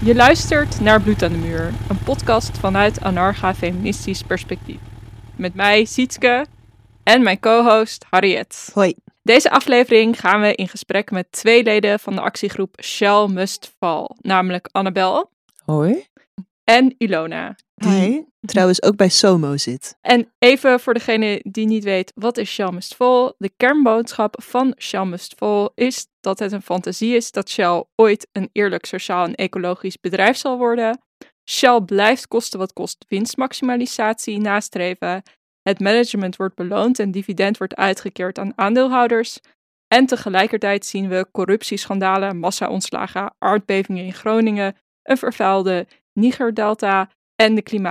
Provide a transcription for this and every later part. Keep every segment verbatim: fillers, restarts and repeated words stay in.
Je luistert naar Bloed aan de Muur, een podcast vanuit anarcha-feministisch perspectief. Met mij, Sietske, en mijn co-host, Harriet. Hoi. Deze aflevering gaan we in gesprek met twee leden van de actiegroep Shell Must Fall, namelijk Annabel. Hoi. En Ilona. Die trouwens ook bij SOMO zit. En even voor degene die niet weet, wat is Shell Must Fall? De kernboodschap van Shell Must Fall is dat het een fantasie is dat Shell ooit een eerlijk, sociaal en ecologisch bedrijf zal worden. Shell blijft kosten wat kost winstmaximalisatie nastreven. Het management wordt beloond en dividend wordt uitgekeerd aan aandeelhouders. En tegelijkertijd zien we corruptieschandalen, massa-ontslagen, aardbevingen in Groningen, een vervuilde Niger-delta en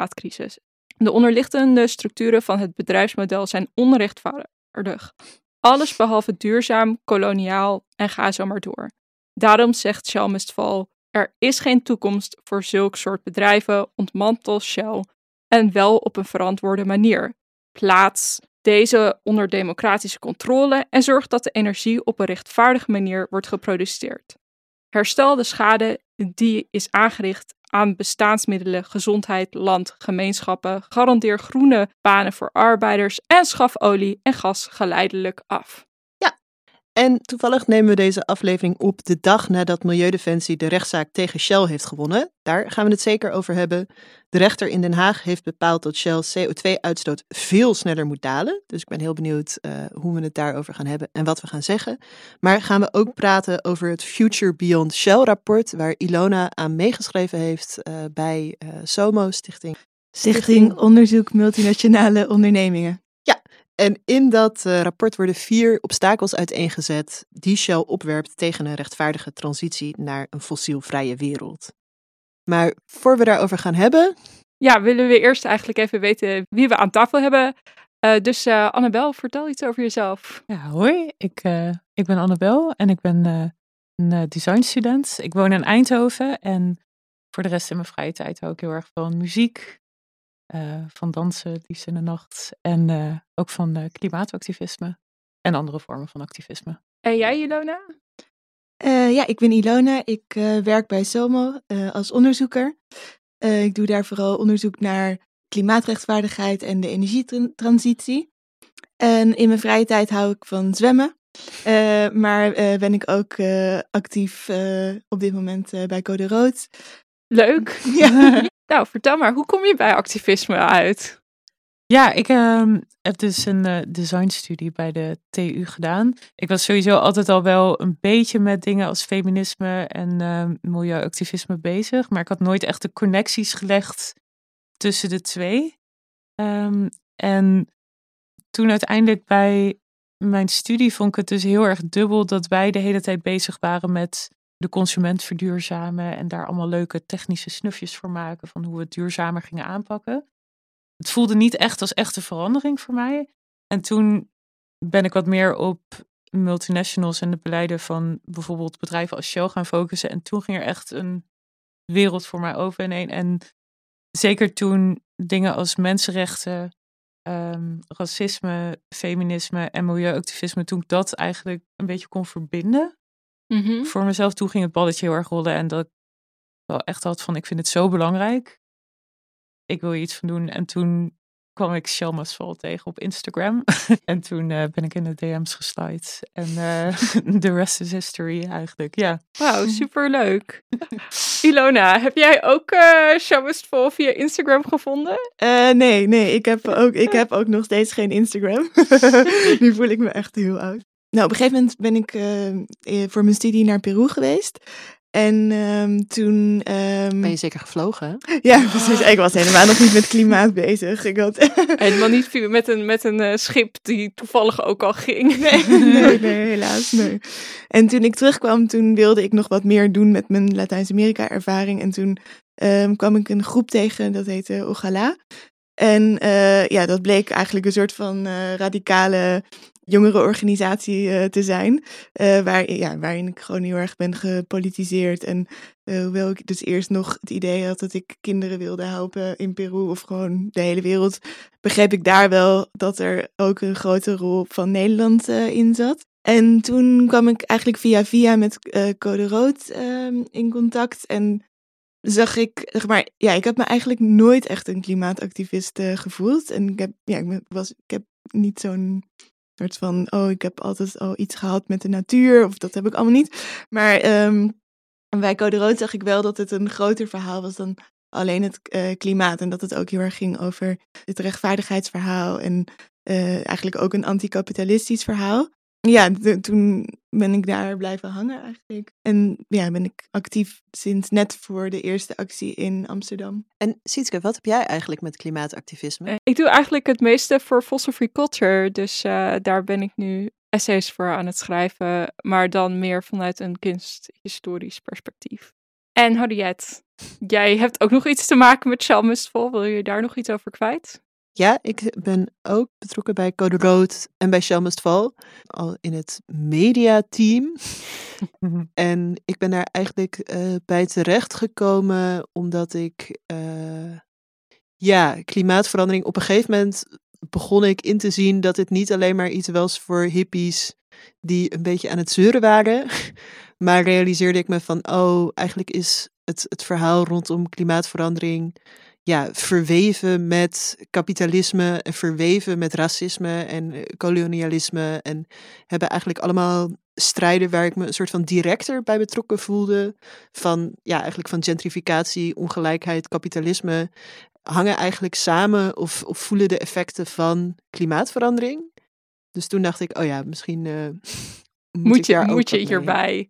de klimaatcrisis. De onderliggende structuren van het bedrijfsmodel zijn onrechtvaardig. Alles behalve duurzaam, koloniaal en ga zo maar door. Daarom zegt Shell Must Fall, er is geen toekomst voor zulk soort bedrijven, ontmantel Shell en wel op een verantwoorde manier. Plaats deze onder democratische controle en zorg dat de energie op een rechtvaardige manier wordt geproduceerd. Herstel de schade die is aangericht aan bestaansmiddelen, gezondheid, land, gemeenschappen, garandeer groene banen voor arbeiders en schaf olie en gas geleidelijk af. Ja, en toevallig nemen we deze aflevering op de dag nadat Milieudefensie de rechtszaak tegen Shell heeft gewonnen. Daar gaan we het zeker over hebben. De rechter in Den Haag heeft bepaald dat Shell C O twee uitstoot veel sneller moet dalen. Dus ik ben heel benieuwd uh, hoe we het daarover gaan hebben en wat we gaan zeggen. Maar gaan we ook praten over het Future Beyond Shell rapport, waar Ilona aan meegeschreven heeft uh, bij uh, SOMO, Stichting... Stichting Onderzoek Multinationale Ondernemingen. Ja, en in dat uh, rapport worden vier obstakels uiteengezet die Shell opwerpt tegen een rechtvaardige transitie naar een fossielvrije wereld. Maar voor we daarover gaan hebben... Ja, willen we eerst eigenlijk even weten wie we aan tafel hebben. Uh, dus uh, Annabel, vertel iets over jezelf. Ja, hoi. Ik, uh, ik ben Annabel en ik ben uh, een uh, designstudent. Ik woon in Eindhoven en voor de rest in mijn vrije tijd hou ik heel erg van muziek. Uh, van dansen, het liefst in de nacht. En uh, ook van uh, klimaatactivisme en andere vormen van activisme. En jij, Ilona? Uh, ja, ik ben Ilona. Ik uh, werk bij SOMO uh, als onderzoeker. Uh, ik doe daar vooral onderzoek naar klimaatrechtvaardigheid en de energietransitie. En in mijn vrije tijd hou ik van zwemmen. Uh, maar uh, ben ik ook uh, actief uh, op dit moment uh, bij Code Rood. Leuk. Ja. Nou, vertel maar, hoe kom je bij activisme uit? Ja, ik uh, heb dus een uh, designstudie bij de T U gedaan. Ik was sowieso altijd al wel een beetje met dingen als feminisme en uh, milieuactivisme bezig. Maar ik had nooit echt de connecties gelegd tussen de twee. Um, en toen uiteindelijk bij mijn studie vond ik het dus heel erg dubbel dat wij de hele tijd bezig waren met de consument verduurzamen en daar allemaal leuke technische snufjes voor maken van hoe we het duurzamer gingen aanpakken. Het voelde niet echt als echte verandering voor mij. En toen ben ik wat meer op multinationals en de beleiden van bijvoorbeeld bedrijven als Shell gaan focussen. En toen ging er echt een wereld voor mij open ineen. En zeker toen dingen als mensenrechten, um, racisme, feminisme en milieuactivisme, toen ik dat eigenlijk een beetje kon verbinden. Mm-hmm. Voor mezelf, toen ging het balletje heel erg rollen. En dat ik wel echt had van, ik vind het zo belangrijk. Ik wil hier iets van doen. En toen kwam ik Shell Must Fall tegen op Instagram. En toen uh, ben ik in de D M's geslide. En de uh, rest is history eigenlijk, ja. Wauw, superleuk. Ilona, heb jij ook uh, Shell Must Fall via Instagram gevonden? Uh, nee, nee, ik heb, ook, ik heb ook nog steeds geen Instagram. Nu voel ik me echt heel oud. Nou, op een gegeven moment ben ik uh, voor mijn studie naar Peru geweest. En um, toen... Um... Ben je zeker gevlogen, hè? Ja, precies. Ik was helemaal nog niet met klimaat bezig. Ik had... Helemaal niet met een, met een uh, schip die toevallig ook al ging. Nee, nee, nee, helaas, nee. En toen ik terugkwam, toen wilde ik nog wat meer doen met mijn Latijns-Amerika-ervaring. En toen um, kwam ik een groep tegen, dat heette Ogala. En uh, ja, dat bleek eigenlijk een soort van uh, radicale jongerenorganisatie uh, te zijn. Uh, waar, ja, waarin ik gewoon heel erg ben gepolitiseerd. En uh, hoewel ik dus eerst nog het idee had dat ik kinderen wilde helpen in Peru of gewoon de hele wereld, begreep ik daar wel dat er ook een grote rol van Nederland uh, in zat. En toen kwam ik eigenlijk via via met uh, Code Rood uh, in contact. En zag ik, zeg maar, ja, ik heb me eigenlijk nooit echt een klimaatactivist uh, gevoeld. En ik heb, ja, ik, ben, was, ik heb niet zo'n soort van, oh, ik heb altijd al iets gehad met de natuur, of dat heb ik allemaal niet. Maar um, bij Code Rood zag ik wel dat het een groter verhaal was dan alleen het uh, klimaat. En dat het ook heel erg ging over het rechtvaardigheidsverhaal en uh, eigenlijk ook een anticapitalistisch verhaal. Ja, de, toen ben ik daar blijven hangen eigenlijk. En ja, ben ik actief sinds net voor de eerste actie in Amsterdam. En Sietske, wat heb jij eigenlijk met klimaatactivisme? Uh, ik doe eigenlijk het meeste voor Fossil Free Culture. Dus uh, daar ben ik nu essays voor aan het schrijven. Maar dan meer vanuit een kunsthistorisch perspectief. En Henriette, jij hebt ook nog iets te maken met Shell Must Fall. Wil je daar nog iets over kwijt? Ja, ik ben ook betrokken bij Code Rood en bij Shell Must Fall. Al in het mediateam. En ik ben daar eigenlijk uh, bij terechtgekomen omdat ik... Uh, ja, klimaatverandering... Op een gegeven moment begon ik in te zien dat het niet alleen maar iets was voor hippies die een beetje aan het zeuren waren. Maar realiseerde ik me van, oh, eigenlijk is het, het verhaal rondom klimaatverandering... ja, verweven met kapitalisme en verweven met racisme en kolonialisme. En hebben eigenlijk allemaal strijden waar ik me een soort van directer bij betrokken voelde. Van, ja, eigenlijk van gentrificatie, ongelijkheid, kapitalisme. Hangen eigenlijk samen of, of voelen de effecten van klimaatverandering. Dus toen dacht ik, oh ja, misschien uh, moet, moet ik je, daar ook moet je mee. hierbij.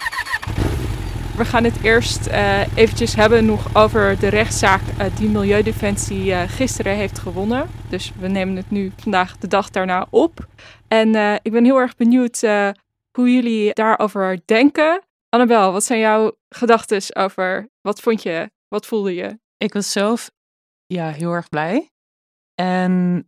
We gaan het eerst uh, eventjes hebben nog over de rechtszaak uh, die Milieudefensie uh, gisteren heeft gewonnen. Dus we nemen het nu vandaag de dag daarna op. En uh, ik ben heel erg benieuwd uh, hoe jullie daarover denken. Annabel, wat zijn jouw gedachten over, wat vond je, wat voelde je? Ik was zelf ja, heel erg blij. En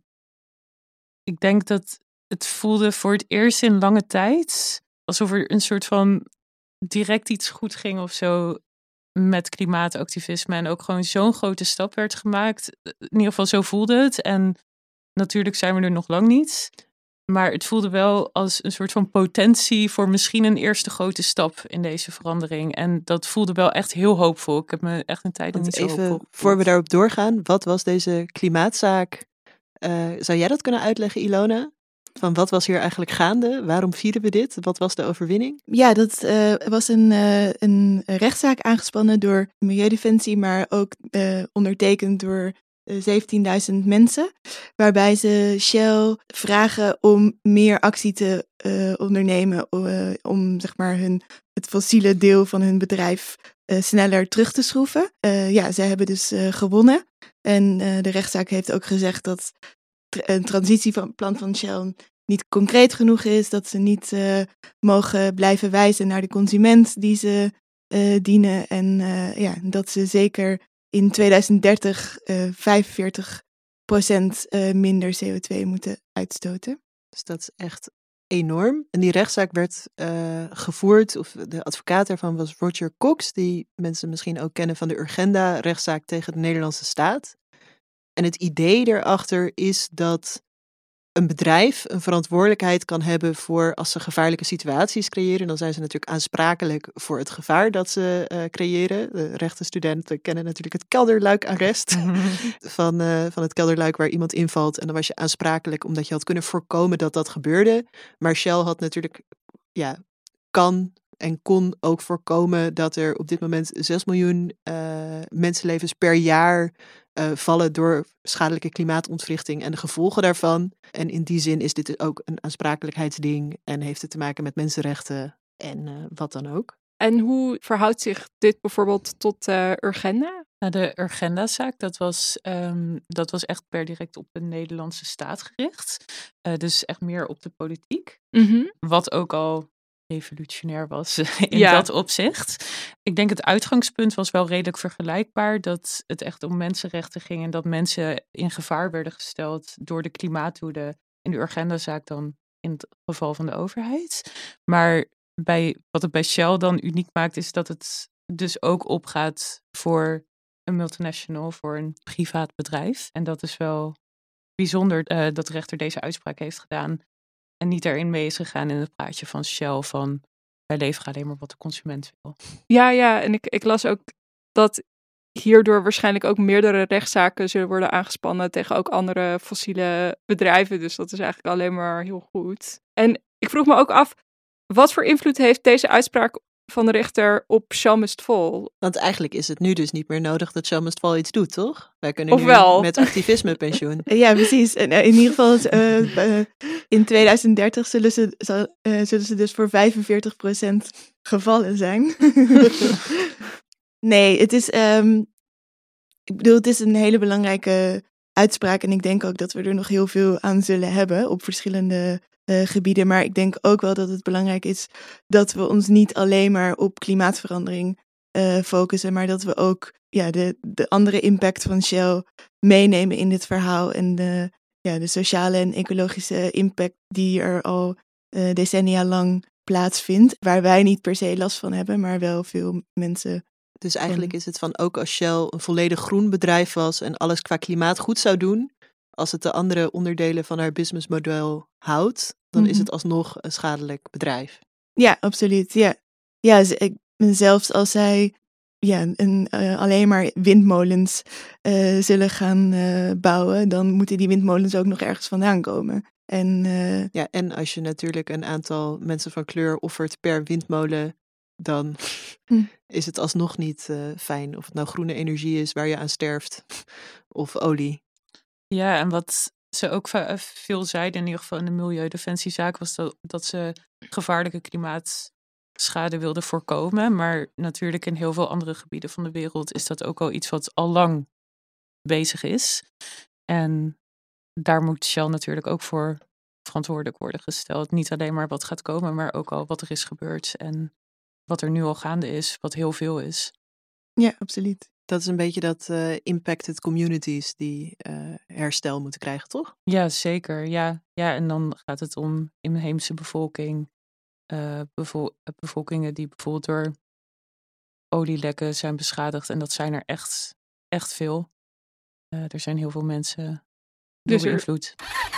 ik denk dat het voelde voor het eerst in lange tijd alsof er een soort van direct iets goed ging of zo met klimaatactivisme. En ook gewoon zo'n grote stap werd gemaakt. In ieder geval zo voelde het. En natuurlijk zijn we er nog lang niet. Maar het voelde wel als een soort van potentie voor misschien een eerste grote stap in deze verandering. En dat voelde wel echt heel hoopvol. Ik heb me echt een tijd niet zo even, hoopvol. Voor we daarop doorgaan, wat was deze klimaatzaak? Uh, zou jij dat kunnen uitleggen, Ilona? Van wat was hier eigenlijk gaande? Waarom vieren we dit? Wat was de overwinning? Ja, dat uh, was een, uh, een rechtszaak aangespannen door Milieudefensie, maar ook uh, ondertekend door uh, zeventienduizend mensen. Waarbij ze Shell vragen om meer actie te uh, ondernemen uh, om zeg maar hun, het fossiele deel van hun bedrijf uh, sneller terug te schroeven. Uh, ja, zij hebben dus uh, gewonnen. En uh, de rechtszaak heeft ook gezegd dat een transitieplan van Shell niet concreet genoeg is, dat ze niet uh, mogen blijven wijzen naar de consument die ze uh, dienen en uh, ja, dat ze zeker in tweeduizend dertig uh, vijfenveertig procent uh, minder C O twee moeten uitstoten. Dus dat is echt enorm. En die rechtszaak werd uh, gevoerd, of de advocaat daarvan was Roger Cox, die mensen misschien ook kennen van de Urgenda-rechtszaak tegen de Nederlandse staat. En het idee daarachter is dat een bedrijf een verantwoordelijkheid kan hebben voor als ze gevaarlijke situaties creëren. Dan zijn ze natuurlijk aansprakelijk voor het gevaar dat ze uh, creëren. De rechtenstudenten kennen natuurlijk het kelderluikarrest van, uh, van het kelderluik waar iemand invalt. En dan was je aansprakelijk omdat je had kunnen voorkomen dat dat gebeurde. Maar Shell had natuurlijk, ja, kan en kon ook voorkomen dat er op dit moment zes miljoen uh, mensenlevens per jaar Uh, vallen door schadelijke klimaatontwrichting en de gevolgen daarvan. En in die zin is dit ook een aansprakelijkheidsding en heeft het te maken met mensenrechten en uh, wat dan ook. En hoe verhoudt zich dit bijvoorbeeld tot uh, Urgenda? Nou, de Urgenda-zaak, dat was, um, dat was echt per direct op de Nederlandse staat gericht. Uh, dus echt meer op de politiek. Mm-hmm. Wat ook al revolutionair was in ja. dat opzicht. Ik denk het uitgangspunt was wel redelijk vergelijkbaar. Dat het echt om mensenrechten ging en dat mensen in gevaar werden gesteld door de klimaatwoede. In de Urgenda-zaak dan in het geval van de overheid. Maar bij, wat het bij Shell dan uniek maakt is dat het dus ook opgaat voor een multinational, voor een privaat bedrijf. En dat is wel bijzonder uh, dat de rechter deze uitspraak heeft gedaan. En niet erin mee is gegaan in het praatje van Shell van wij leveren alleen maar wat de consument wil. Ja, ja, en ik, ik las ook dat hierdoor waarschijnlijk ook meerdere rechtszaken zullen worden aangespannen tegen ook andere fossiele bedrijven. Dus dat is eigenlijk alleen maar heel goed. En ik vroeg me ook af, wat voor invloed heeft deze uitspraak van de rechter op Shell Must Fall? Want eigenlijk is het nu dus niet meer nodig dat Shell Must Fall iets doet, toch? Wij kunnen Ofwel. nu met activisme pensioen. Ja, precies. En uh, in ieder geval uh, uh, in tweeduizend dertig zullen ze, zal, uh, zullen ze dus voor vijfenveertig procent gevallen zijn. Nee, het is, um, ik bedoel, het is een hele belangrijke uitspraak en ik denk ook dat we er nog heel veel aan zullen hebben op verschillende uh, gebieden. Maar ik denk ook wel dat het belangrijk is dat we ons niet alleen maar op klimaatverandering uh, focussen, maar dat we ook ja, de, de andere impact van Shell meenemen in dit verhaal en de, ja, de sociale en ecologische impact die er al uh, decennia lang plaatsvindt, waar wij niet per se last van hebben, maar wel veel mensen. Dus eigenlijk is het van ook als Shell een volledig groen bedrijf was en alles qua klimaat goed zou doen, als het de andere onderdelen van haar businessmodel houdt, dan mm-hmm. is het alsnog een schadelijk bedrijf. Ja, absoluut. Ja, ja ik, zelfs als zij ja, een, uh, alleen maar windmolens uh, zullen gaan uh, bouwen, dan moeten die windmolens ook nog ergens vandaan komen. En, uh, ja, en als je natuurlijk een aantal mensen van kleur offert per windmolen, dan hm. is het alsnog niet uh, fijn of het nou groene energie is waar je aan sterft of olie. Ja, en wat ze ook veel zeiden, in ieder geval in de milieudefensiezaak, was dat, dat ze gevaarlijke klimaatschade wilden voorkomen. Maar natuurlijk in heel veel andere gebieden van de wereld is dat ook al iets wat al lang bezig is. En daar moet Shell natuurlijk ook voor verantwoordelijk worden gesteld. Niet alleen maar wat gaat komen, maar ook al wat er is gebeurd en wat er nu al gaande is, wat heel veel is. Ja, absoluut. Dat is een beetje dat uh, impacted communities die uh, herstel moeten krijgen, toch? Ja, zeker. Ja, ja, en dan gaat het om inheemse bevolking. Uh, bevol- bevolkingen die bijvoorbeeld door olielekken zijn beschadigd. En dat zijn er echt, echt veel. Uh, er zijn heel veel mensen door dus beïnvloed.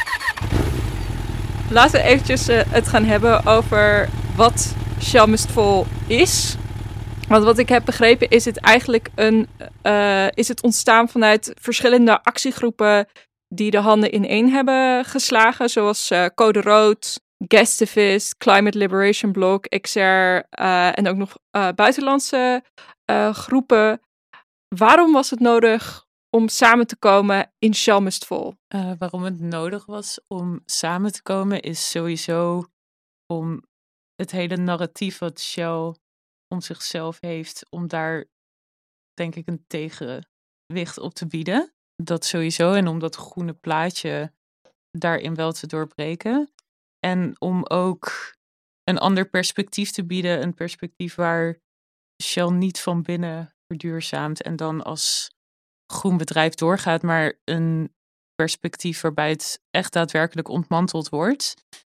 Laten we eventjes uh, het gaan hebben over wat Shell Must Fall is. Want wat ik heb begrepen is het eigenlijk een, uh, is het ontstaan vanuit verschillende actiegroepen die de handen ineen hebben geslagen. Zoals uh, Code Rood, Gastivist, Climate Liberation Bloc, X R uh, en ook nog uh, buitenlandse uh, groepen. Waarom was het nodig om samen te komen in Shell Must Fall? Uh, waarom het nodig was om samen te komen is sowieso om het hele narratief wat Shell om zichzelf heeft, om daar denk ik een tegenwicht op te bieden. Dat sowieso. En om dat groene plaatje daarin wel te doorbreken. En om ook een ander perspectief te bieden. Een perspectief waar Shell niet van binnen verduurzaamt en dan als groen bedrijf doorgaat, maar een perspectief waarbij het echt daadwerkelijk ontmanteld wordt.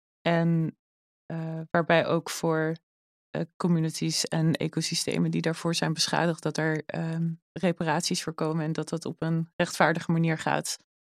En uh, waarbij ook voor uh, communities en ecosystemen die daarvoor zijn beschadigd, dat er um, reparaties voorkomen en dat dat op een rechtvaardige manier gaat.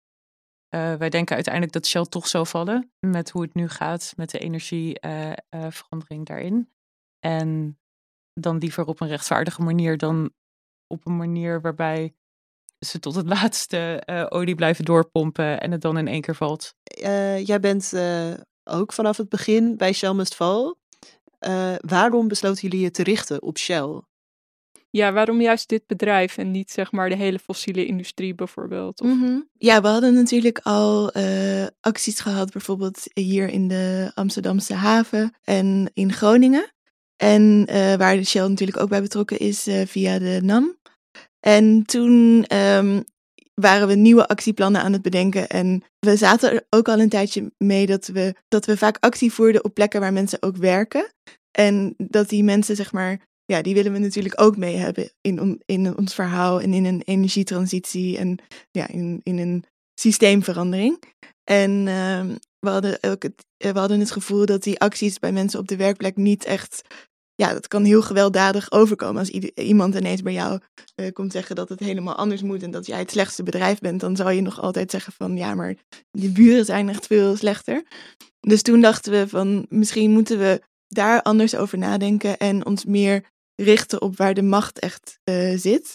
Uh, wij denken uiteindelijk dat Shell toch zal vallen met hoe het nu gaat met de energieverandering uh, uh, daarin. En dan liever op een rechtvaardige manier dan op een manier waarbij ze tot het laatste uh, olie blijven doorpompen en het dan in één keer valt. Uh, jij bent uh, ook vanaf het begin bij Shell Must Fall. Uh, waarom besloten jullie je te richten op Shell? Ja, waarom juist dit bedrijf en niet zeg maar de hele fossiele industrie bijvoorbeeld? Of... Mm-hmm. Ja, we hadden natuurlijk al uh, acties gehad, bijvoorbeeld hier in de Amsterdamse haven en in Groningen. En uh, waar de Shell natuurlijk ook bij betrokken is uh, via de N A M. En toen um, waren we nieuwe actieplannen aan het bedenken. En we zaten er ook al een tijdje mee dat we, dat we vaak actie voerden op plekken waar mensen ook werken. En dat die mensen, zeg maar, ja, die willen we natuurlijk ook mee hebben in, on, in ons verhaal en in een energietransitie en ja, in, in een systeemverandering. En um, we, hadden ook het, we hadden het gevoel dat die acties bij mensen op de werkplek niet echt... Ja, dat kan heel gewelddadig overkomen. Als ieder, iemand ineens bij jou uh, komt zeggen dat het helemaal anders moet en dat jij het slechtste bedrijf bent, dan zal je nog altijd zeggen van ja, maar de buren zijn echt veel slechter. Dus toen dachten we van misschien moeten we daar anders over nadenken en ons meer richten op waar de macht echt uh, zit.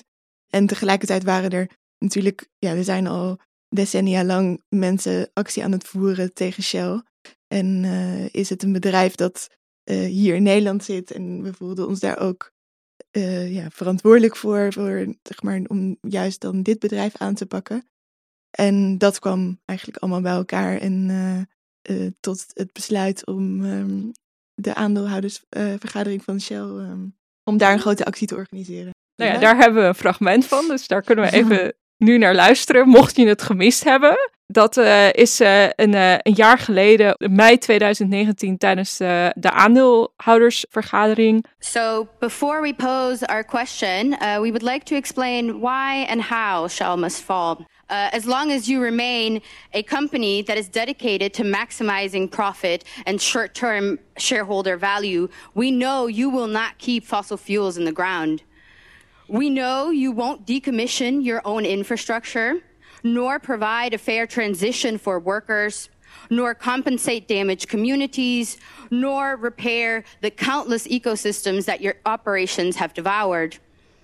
En tegelijkertijd waren er natuurlijk, ja, er zijn al decennia lang mensen actie aan het voeren tegen Shell. En uh, is het een bedrijf dat uh, hier in Nederland zit en we voelden ons daar ook uh, ja, verantwoordelijk voor, voor zeg maar, om juist dan dit bedrijf aan te pakken. En dat kwam eigenlijk allemaal bij elkaar en uh, uh, tot het besluit om um, de aandeelhoudersvergadering uh, van Shell, um, om daar een grote actie te organiseren. Nou ja, daar hebben we een fragment van, dus daar kunnen we even nu naar luisteren, mocht je het gemist hebben. Dat uh, is uh, een, uh, een jaar geleden, mei tweeduizend negentien, tijdens uh, de aandeelhoudersvergadering. So, before we pose our question, uh, we would like to explain why and how Shell must fall. Uh, as long as you remain a company that is dedicated to maximizing profit and short-term shareholder value, we know you will not keep fossil fuels in the ground. We know you won't decommission your own infrastructure, nor provide a fair transition for workers, nor compensate damaged communities, nor repair the countless ecosystems that your operations have devoured.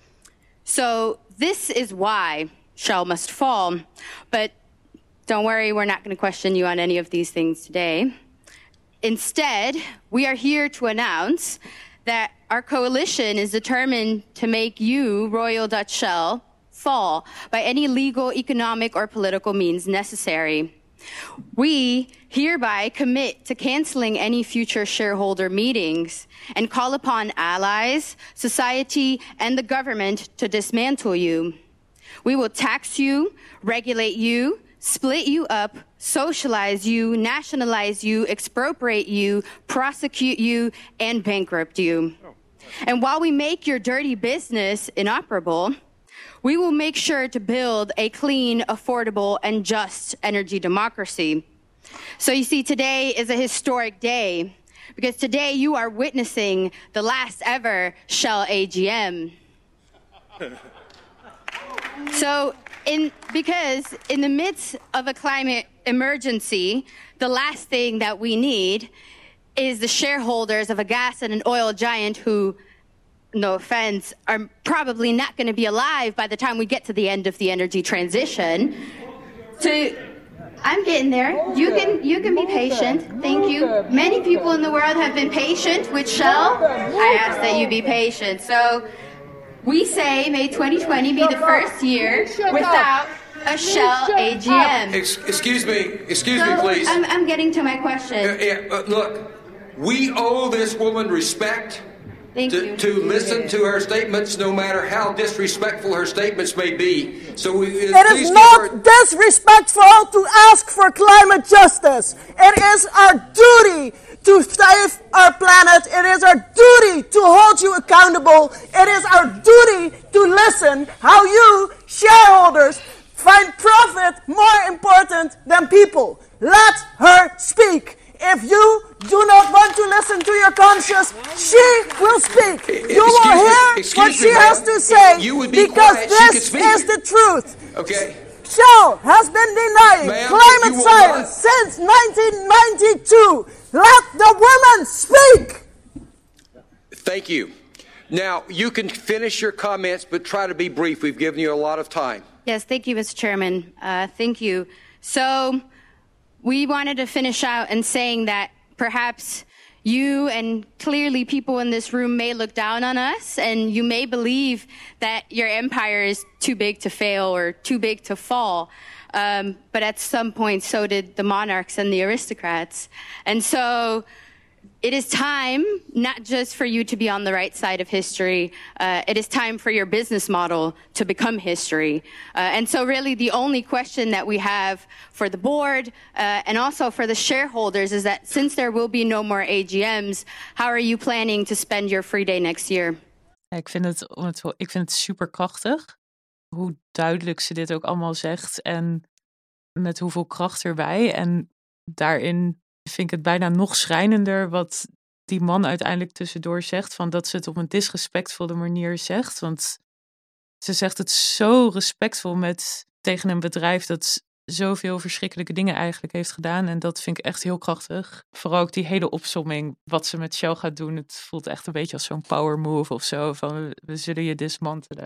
So this is why Shell must fall. But don't worry, we're not going to question you on any of these things today. Instead, we are here to announce that our coalition is determined to make you, Royal Dutch Shell, fall by any legal, economic, or political means necessary. We hereby commit to canceling any future shareholder meetings and call upon allies, society, and the government to dismantle you. We will tax you, regulate you, split you up, socialize you, nationalize you, expropriate you, prosecute you, and bankrupt you. And while we make your dirty business inoperable, we will make sure to build a clean, affordable, and just energy democracy. So you see, today is a historic day because today you are witnessing the last ever Shell A G M. So, in, because in the midst of a climate emergency, the last thing that we need is the shareholders of a gas and an oil giant who, no offense, are probably not going to be alive by the time we get to the end of the energy transition. To, I'm getting there. You can, you can be patient. Thank you. Many people in the world have been patient with Shell. I ask that you be patient. So, we say may twenty twenty be the first year without a Shell A G M. Ex- excuse me, excuse so me, please. I'm, I'm getting to my question. Uh, yeah, uh, look, we owe this woman respect Thank to, you. to listen to her statements, no matter how disrespectful her statements may be. So we, uh, it is not her- disrespectful to ask for climate justice. It is our duty to save our planet. It is our duty to hold you accountable. It is our duty to listen how you, shareholders, find profit more important than people. Let her speak. If you do not want to listen to your conscience, she will speak. You Excuse will me, hear excuse what me, she ma'am. has to say You would be because quiet, she could this speak. is the truth. Okay. Shell has been denying Ma'am, climate you will science not- since nineteen ninety-two. Let the women speak. Thank you. Now, you can finish your comments, but try to be brief. We've given you a lot of time. Yes, thank you, Mister Chairman. Uh, thank you. So, we wanted to finish out in saying that perhaps you and clearly people in this room may look down on us and you may believe that your empire is too big to fail or too big to fall. Um, but at some point, so did the monarchs and the aristocrats. And so it is time not just for you to be on the right side of history. Uh, it is time for your business model to become history. Uh, and so really the only question that we have for the board uh, and also for the shareholders is that since there will be no more A G M's, how are you planning to spend your free day next year? Ja, ik vind het, om het, ik vind het super krachtig. Hoe duidelijk ze dit ook allemaal zegt. En met hoeveel kracht erbij. En daarin vind ik het bijna nog schrijnender wat die man uiteindelijk tussendoor zegt. Van dat ze het op een disrespectvolle manier zegt. Want ze zegt het zo respectvol met, tegen een bedrijf dat zoveel verschrikkelijke dingen eigenlijk heeft gedaan. En dat vind ik echt heel krachtig. Vooral ook die hele opsomming wat ze met Shell gaat doen. Het voelt echt een beetje als zo'n power move of zo. Van we zullen je dismantelen.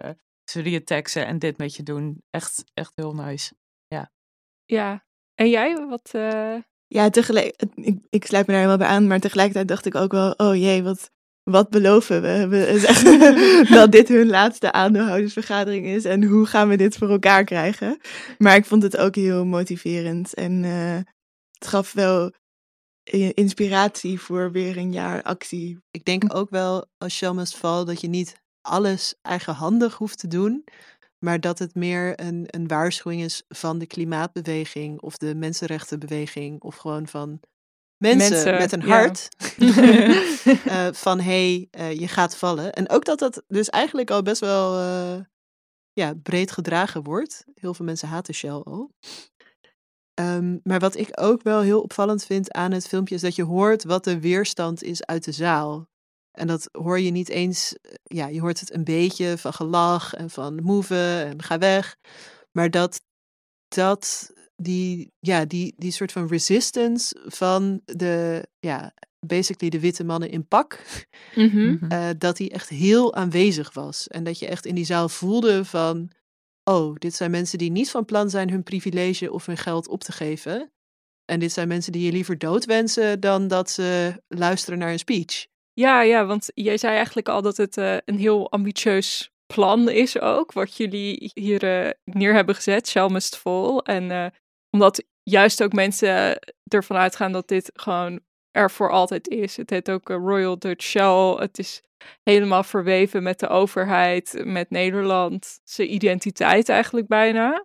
zullen je taxen en dit met je doen. Echt, echt heel nice. Ja. Ja. En jij? Wat... Uh... Ja, tegelijk, ik, ik sluit me daar helemaal bij aan, maar tegelijkertijd dacht ik ook wel, oh jee, wat, wat beloven we? We zeggen dat dit hun laatste aandeelhoudersvergadering is en hoe gaan we dit voor elkaar krijgen? Maar ik vond het ook heel motiverend en uh, het gaf wel inspiratie voor weer een jaar actie. Ik denk ook wel, als Shell Must Fall, dat je niet alles eigenhandig hoeft te doen, maar dat het meer een, een waarschuwing is van de klimaatbeweging of de mensenrechtenbeweging of gewoon van mensen, mensen met een hart. Ja. uh, van hé, hey, uh, je gaat vallen. En ook dat dat dus eigenlijk al best wel uh, ja, breed gedragen wordt. Heel veel mensen haten Shell al. Um, maar wat ik ook wel heel opvallend vind aan het filmpje is dat je hoort wat de weerstand is uit de zaal. En dat hoor je niet eens, ja, je hoort het een beetje van gelach en van move en ga weg. Maar dat, dat die, ja, die, die soort van resistance van de, ja, basically de witte mannen in pak, mm-hmm. uh, dat die echt heel aanwezig was. En dat je echt in die zaal voelde van, oh, dit zijn mensen die niet van plan zijn hun privilege of hun geld op te geven. En dit zijn mensen die je liever dood wensen dan dat ze luisteren naar een speech. Ja, ja, want jij zei eigenlijk al dat het uh, een heel ambitieus plan is ook, wat jullie hier uh, neer hebben gezet, Shell Must Fall. En uh, omdat juist ook mensen ervan uitgaan dat dit gewoon er voor altijd is. Het heet ook uh, Royal Dutch Shell. Het is helemaal verweven met de overheid, met Nederland, zijn identiteit eigenlijk bijna.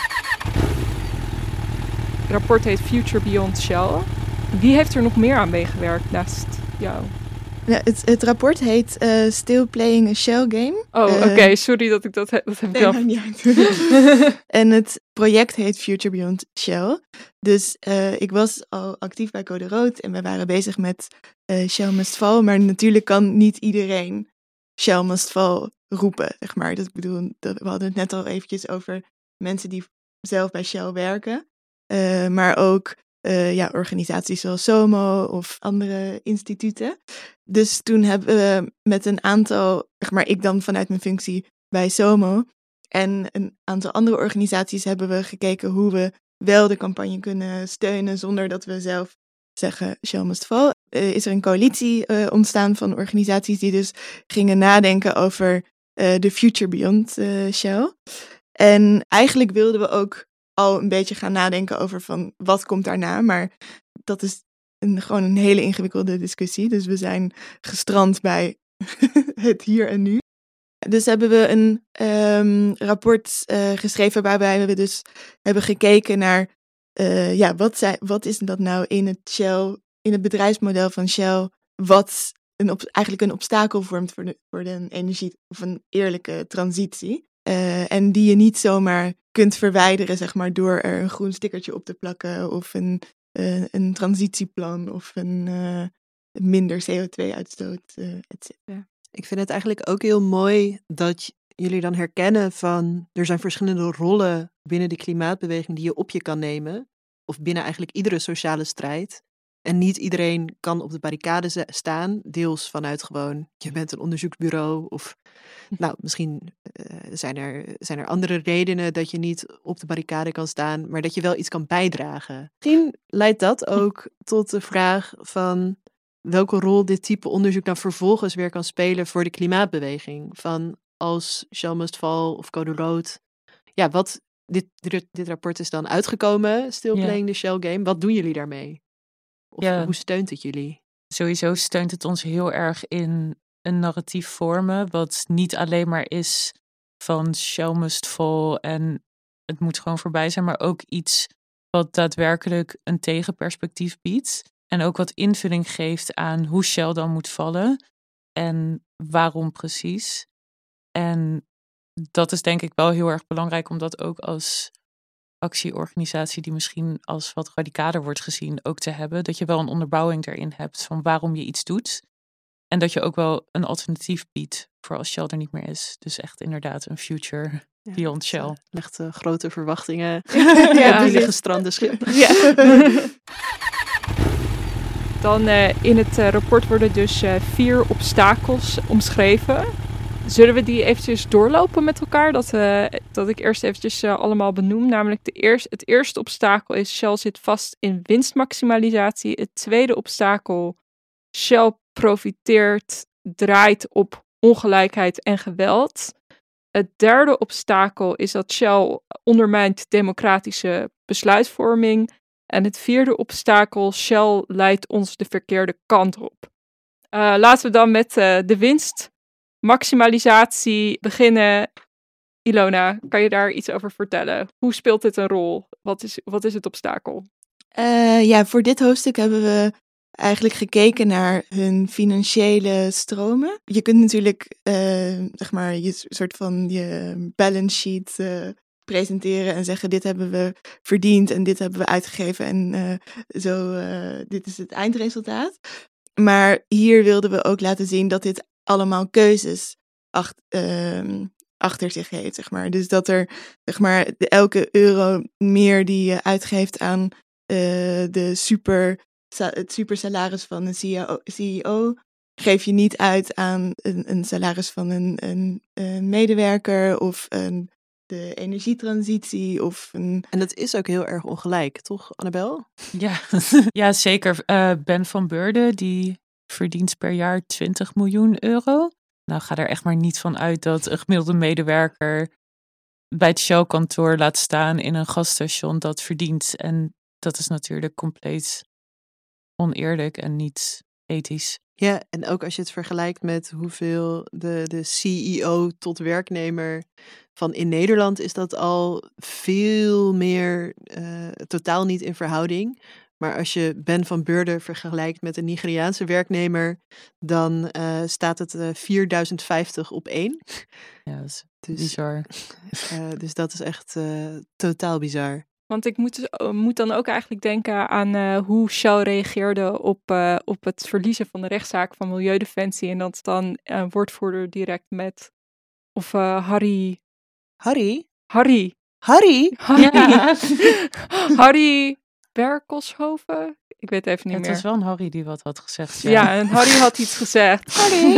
Het rapport heet Future Beyond Shell. Wie heeft er nog meer aan meegewerkt naast jou? Ja, het, het rapport heet uh, Still Playing a Shell Game. Oh, uh, oké. Okay. Sorry dat ik dat, he- dat heb gedaan. Nee, en het project heet Future Beyond Shell. Dus uh, ik was al actief bij Code Rood en we waren bezig met uh, Shell Must Fall. Maar natuurlijk kan niet iedereen Shell Must Fall roepen, zeg maar. Dus ik bedoel, dat, we hadden het net al eventjes over mensen die zelf bij Shell werken. Uh, maar ook uh, ja, organisaties zoals SOMO of andere instituten. Dus toen hebben we met een aantal, zeg maar ik dan vanuit mijn functie bij SOMO en een aantal andere organisaties hebben we gekeken hoe we wel de campagne kunnen steunen zonder dat we zelf zeggen Shell Must Fall. Uh, is er een coalitie uh, ontstaan van organisaties die dus gingen nadenken over uh, de future beyond uh, Shell. En eigenlijk wilden we ook al een beetje gaan nadenken over van wat komt daarna, maar dat is een, gewoon een hele ingewikkelde discussie. Dus we zijn gestrand bij het hier en nu. Dus hebben we een um, rapport uh, geschreven waarbij we dus hebben gekeken naar uh, ja, wat, zijn, wat is dat nou in het Shell, in het bedrijfsmodel van Shell, wat een op, eigenlijk een obstakel vormt voor, de, voor de energie of een eerlijke transitie. Uh, en die je niet zomaar kunt verwijderen, zeg maar, door er een groen stickertje op te plakken of een, uh, een transitieplan of een uh, minder C O twee uitstoot, uh, et cetera. Ik vind het eigenlijk ook heel mooi dat jullie dan herkennen van er zijn verschillende rollen binnen de klimaatbeweging die je op je kan nemen. Of binnen eigenlijk iedere sociale strijd. En niet iedereen kan op de barricade staan, deels vanuit gewoon, je bent een onderzoeksbureau of nou, misschien uh, zijn, er, zijn er andere redenen dat je niet op de barricade kan staan, maar dat je wel iets kan bijdragen. Misschien leidt dat ook tot de vraag van welke rol dit type onderzoek dan vervolgens weer kan spelen voor de klimaatbeweging. Van als Shell Must Fall of Code Rood. Ja, wat, dit, dit, dit rapport is dan uitgekomen, Still Playing yeah. the Shell Game. Wat doen jullie daarmee? Of ja. hoe steunt het jullie? Sowieso steunt het ons heel erg in een narratief vormen, wat niet alleen maar is van Shell Must Fall en het moet gewoon voorbij zijn, maar ook iets wat daadwerkelijk een tegenperspectief biedt en ook wat invulling geeft aan hoe Shell dan moet vallen en waarom precies. En dat is denk ik wel heel erg belangrijk, omdat ook als actieorganisatie die misschien als wat radicaler wordt gezien ook te hebben, dat je wel een onderbouwing erin hebt van waarom je iets doet en dat je ook wel een alternatief biedt voor als Shell er niet meer is. Dus echt inderdaad een future ja, beyond Shell. Uh, legt uh, grote verwachtingen ja, op die gestrande schip. Ja. Dan uh, in het uh, rapport worden dus uh, vier obstakels omschreven. Zullen we die eventjes doorlopen met elkaar? Dat, uh, dat ik eerst eventjes uh, allemaal benoem. Namelijk de eerst, het eerste obstakel is Shell zit vast in winstmaximalisatie. Het tweede obstakel, Shell profiteert, draait op ongelijkheid en geweld. Het derde obstakel is dat Shell ondermijnt democratische besluitvorming. En het vierde obstakel, Shell leidt ons de verkeerde kant op. Uh, laten we dan met uh, de winstmaximalisatie beginnen. Ilona, kan je daar iets over vertellen? Hoe speelt dit een rol? Wat is, wat is het obstakel? Uh, ja, voor dit hoofdstuk hebben we eigenlijk gekeken naar hun financiële stromen. Je kunt natuurlijk uh, zeg maar je soort van je balance sheet uh, presenteren en zeggen dit hebben we verdiend en dit hebben we uitgegeven en uh, zo uh, dit is het eindresultaat. Maar hier wilden we ook laten zien dat dit allemaal keuzes ach, uh, achter zich heeft, zeg maar. Dus dat er zeg maar de, elke euro meer die je uitgeeft aan uh, de super het supersalaris van een C E O geef je niet uit aan een, een salaris van een, een, een medewerker of een, de energietransitie of een... En dat is ook heel erg ongelijk, toch, Annabel? Ja, ja zeker. Uh, Ben van Beurden, die verdient per jaar twintig miljoen euro. Nou, ga er echt maar niet van uit dat een gemiddelde medewerker bij het Shell-kantoor laat staan in een gasstation dat verdient. En dat is natuurlijk compleet oneerlijk en niet ethisch. Ja, en ook als je het vergelijkt met hoeveel de, de C E O tot werknemer van in Nederland is dat al veel meer, uh, totaal niet in verhouding. Maar als je Ben van Beurden vergelijkt met een Nigeriaanse werknemer, dan uh, staat het uh, vierduizend vijftig op één. Ja, dat is dus, bizar. Uh, dus dat is echt uh, totaal bizar. Want ik moet, moet dan ook eigenlijk denken aan uh, hoe Shell reageerde op, uh, op het verliezen van de rechtszaak van Milieudefensie. En dat dan een woordvoerder direct met, of uh, Harry... Harry? Harry. Harry? Harry. Ja. Harry Berkelshoven? Ik weet even niet het meer. Het was wel een Harry die wat had gezegd. Ja, ja en Harry had iets gezegd. Harry!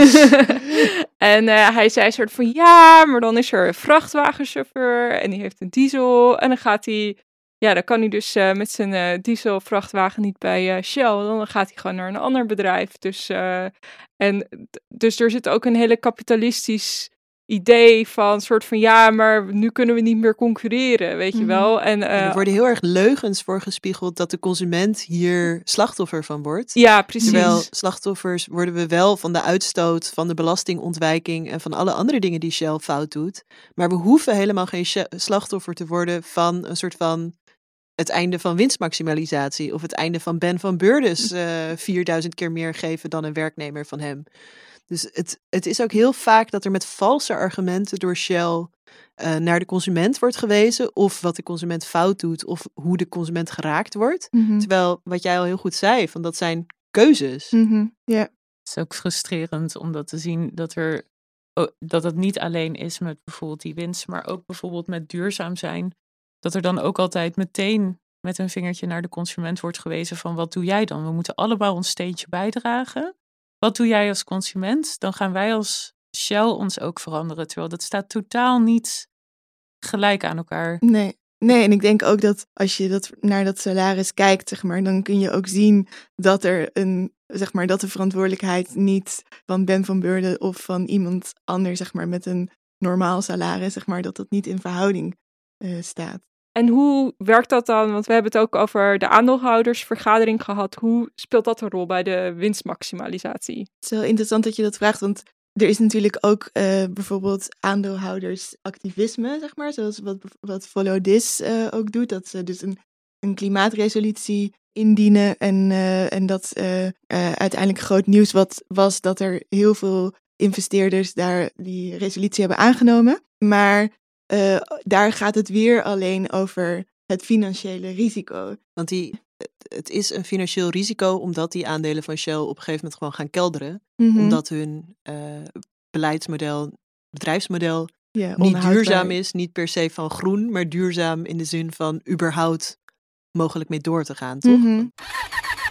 En uh, hij zei soort van, ja, maar dan is er een vrachtwagenchauffeur en die heeft een diesel. En dan gaat hij, ja, dan kan hij dus uh, met zijn uh, dieselvrachtwagen niet bij uh, Shell. Dan gaat hij gewoon naar een ander bedrijf. Dus, uh, en, dus er zit ook een hele kapitalistisch idee van soort van, ja, maar nu kunnen we niet meer concurreren, weet je wel. En, uh, en er worden heel erg leugens voorgespiegeld dat de consument hier slachtoffer van wordt. Ja, precies. Terwijl slachtoffers worden we wel van de uitstoot, van de belastingontwijking en van alle andere dingen die Shell fout doet. Maar we hoeven helemaal geen sh- slachtoffer te worden van een soort van het einde van winstmaximalisatie of het einde van Ben van Beurden's uh, vierduizend keer meer geven dan een werknemer van hem. Dus het, het is ook heel vaak dat er met valse argumenten door Shell uh, naar de consument wordt gewezen. Of wat de consument fout doet of hoe de consument geraakt wordt. Mm-hmm. Terwijl, wat jij al heel goed zei, van dat zijn keuzes. Mm-hmm. Yeah. Het is ook frustrerend om dat te zien dat er oh, dat het niet alleen is met bijvoorbeeld die winst, maar ook bijvoorbeeld met duurzaam zijn. Dat er dan ook altijd meteen met een vingertje naar de consument wordt gewezen van wat doe jij dan? We moeten allemaal ons steentje bijdragen. Wat doe jij als consument? Dan gaan wij als Shell ons ook veranderen. Terwijl dat staat totaal niet gelijk aan elkaar. Nee, nee, en ik denk ook dat als je dat, naar dat salaris kijkt, zeg maar, dan kun je ook zien dat er een, zeg maar, dat de verantwoordelijkheid niet van Ben van Beurden of van iemand anders, zeg maar, met een normaal salaris, zeg maar, dat dat niet in verhouding uh, staat. En hoe werkt dat dan? Want we hebben het ook over de aandeelhoudersvergadering gehad. Hoe speelt dat een rol bij de winstmaximalisatie? Het is wel interessant dat je dat vraagt, want er is natuurlijk ook uh, bijvoorbeeld aandeelhoudersactivisme, zeg maar, zoals wat, wat Follow This uh, ook doet. Dat ze dus een, een klimaatresolutie indienen en, uh, en dat uh, uh, uiteindelijk groot nieuws wat was dat er heel veel investeerders daar die resolutie hebben aangenomen. Maar Uh, daar gaat het weer alleen over het financiële risico. Want die, het is een financieel risico omdat die aandelen van Shell op een gegeven moment gewoon gaan kelderen. Mm-hmm. Omdat hun uh, beleidsmodel, bedrijfsmodel ja, niet duurzaam is. Niet per se van groen, maar duurzaam in de zin van überhaupt mogelijk mee door te gaan, toch? Mm-hmm.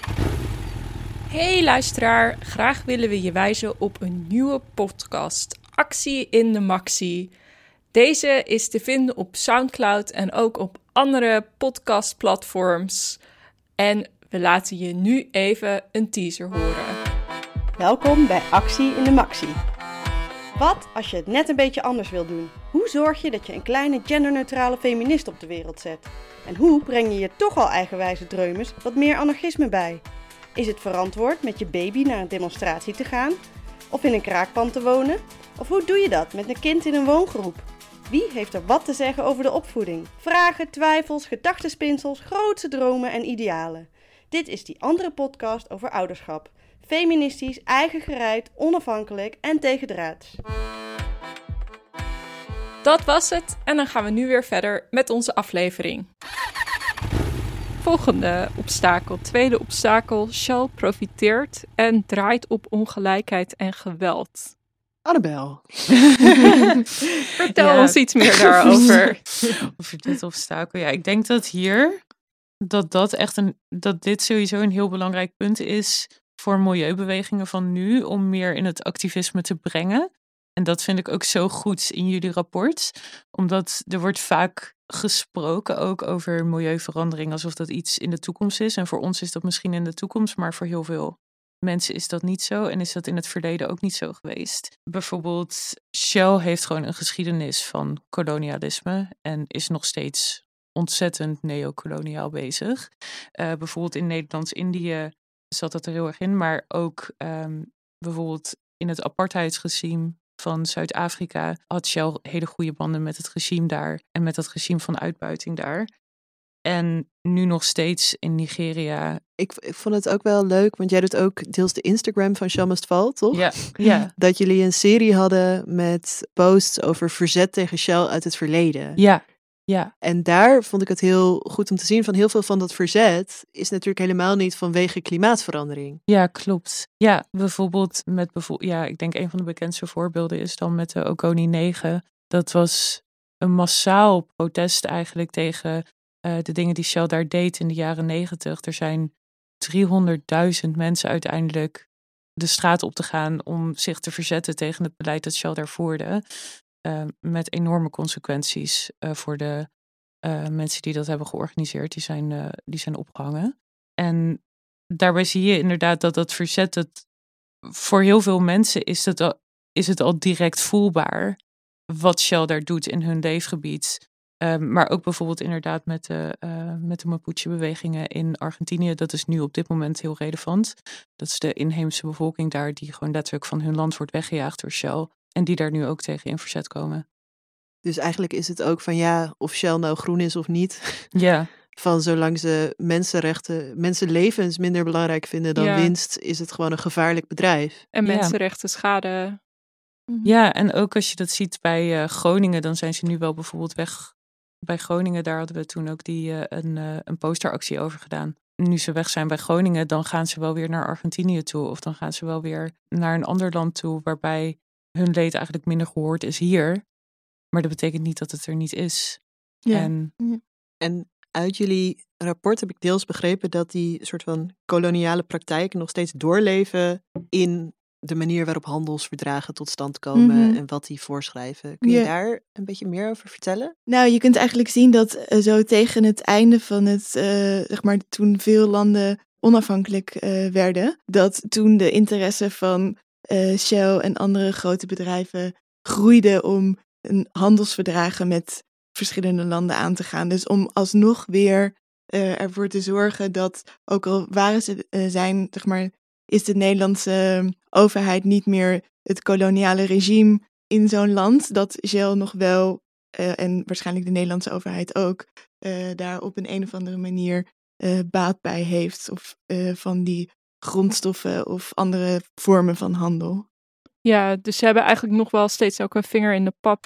Hey luisteraar, graag willen we je wijzen op een nieuwe podcast. Actie in de Maxi. Deze is te vinden op Soundcloud en ook op andere podcastplatforms. En we laten je nu even een teaser horen. Welkom bij Actie in de Maxi. Wat als je het net een beetje anders wil doen? Hoe zorg je dat je een kleine genderneutrale feminist op de wereld zet? En hoe breng je je toch al eigenwijze dreumes wat meer anarchisme bij? Is het verantwoord met je baby naar een demonstratie te gaan? Of in een kraakpand te wonen? Of hoe doe je dat met een kind in een woongroep? Wie heeft er wat te zeggen over de opvoeding? Vragen, twijfels, gedachtenspinsels, grootse dromen en idealen. Dit is die andere podcast over ouderschap. Feministisch, eigengereid, onafhankelijk en tegendraads. Dat was het en dan gaan we nu weer verder met onze aflevering. Volgende obstakel, tweede obstakel. Shell profiteert en draait op ongelijkheid en geweld. Annabel. Vertel Ja. ons iets meer daarover. Over dit obstakel. Ja, ik denk dat hier, dat, dat, echt een, dat dit sowieso een heel belangrijk punt is voor milieubewegingen van nu, om meer in het activisme te brengen. En dat vind ik ook zo goed in jullie rapport, omdat er wordt vaak gesproken ook over milieuverandering, alsof dat iets in de toekomst is. En voor ons is dat misschien in de toekomst, maar voor heel veel mensen is dat niet zo en is dat in het verleden ook niet zo geweest. Bijvoorbeeld Shell heeft gewoon een geschiedenis van kolonialisme en is nog steeds ontzettend neocoloniaal bezig. Uh, bijvoorbeeld in Nederlands-Indië zat dat er heel erg in, maar ook um, bijvoorbeeld in het apartheidsregime van Zuid-Afrika had Shell hele goede banden met het regime daar en met het regime van uitbuiting daar. En nu nog steeds in Nigeria. Ik, ik vond het ook wel leuk, want jij doet ook deels de Instagram van Shell Must Fall, toch? Ja, ja. Dat jullie een serie hadden met posts over verzet tegen Shell uit het verleden. Ja, ja. En daar vond ik het heel goed om te zien van heel veel van dat verzet is natuurlijk helemaal niet vanwege klimaatverandering. Ja, klopt. Ja, bijvoorbeeld met bijvoorbeeld, ja, ik denk een van de bekendste voorbeelden is dan met de Ogoni negen. Dat was een massaal protest eigenlijk tegen uh, de dingen die Shell daar deed in de jaren negentig. Er zijn driehonderdduizend mensen uiteindelijk de straat op te gaan om zich te verzetten tegen het beleid dat Shell daar voerde. Uh, met enorme consequenties uh, voor de uh, mensen die dat hebben georganiseerd. Die zijn, uh, die zijn opgehangen. En daarbij zie je inderdaad dat dat verzet, dat voor heel veel mensen is, dat al, is het al direct voelbaar wat Shell daar doet in hun leefgebied. Um, maar ook bijvoorbeeld inderdaad met de, uh, met de Mapuche-bewegingen in Argentinië. Dat is nu op dit moment heel relevant. Dat is de inheemse bevolking daar die gewoon letterlijk van hun land wordt weggejaagd door Shell. En die daar nu ook tegen in verzet komen. Dus eigenlijk is het ook van ja, of Shell nou groen is of niet. Ja. Van zolang ze mensenrechten, mensenlevens minder belangrijk vinden dan Ja. winst, is het gewoon een gevaarlijk bedrijf. En Ja. mensenrechten schade. Ja, en ook als je dat ziet bij uh, Groningen, dan zijn ze nu wel bijvoorbeeld weg. Bij Groningen, daar hadden we toen ook die, uh, een, uh, een posteractie over gedaan. Nu ze weg zijn bij Groningen, dan gaan ze wel weer naar Argentinië toe. Of dan gaan ze wel weer naar een ander land toe, waarbij hun leed eigenlijk minder gehoord is hier. Maar dat betekent niet dat het er niet is. Ja. En, En uit jullie rapport heb ik deels begrepen dat die soort van koloniale praktijken nog steeds doorleven in de manier waarop handelsverdragen tot stand komen Mhm. en wat die voorschrijven. Kun je Ja. daar een beetje meer over vertellen? Nou, je kunt eigenlijk zien dat uh, zo tegen het einde van het, uh, zeg maar, toen veel landen onafhankelijk uh, werden, dat toen de interesse van uh, Shell en andere grote bedrijven groeide om een handelsverdragen met verschillende landen aan te gaan. Dus om alsnog weer uh, ervoor te zorgen dat, ook al waren ze uh, zijn, zeg maar, is de Nederlandse overheid niet meer het koloniale regime in zo'n land, dat Shell nog wel, uh, en waarschijnlijk de Nederlandse overheid ook, uh, daar op een, een of andere manier uh, baat bij heeft. Of uh, van die grondstoffen of andere vormen van handel. Ja, dus ze hebben eigenlijk nog wel steeds ook een vinger in de pap.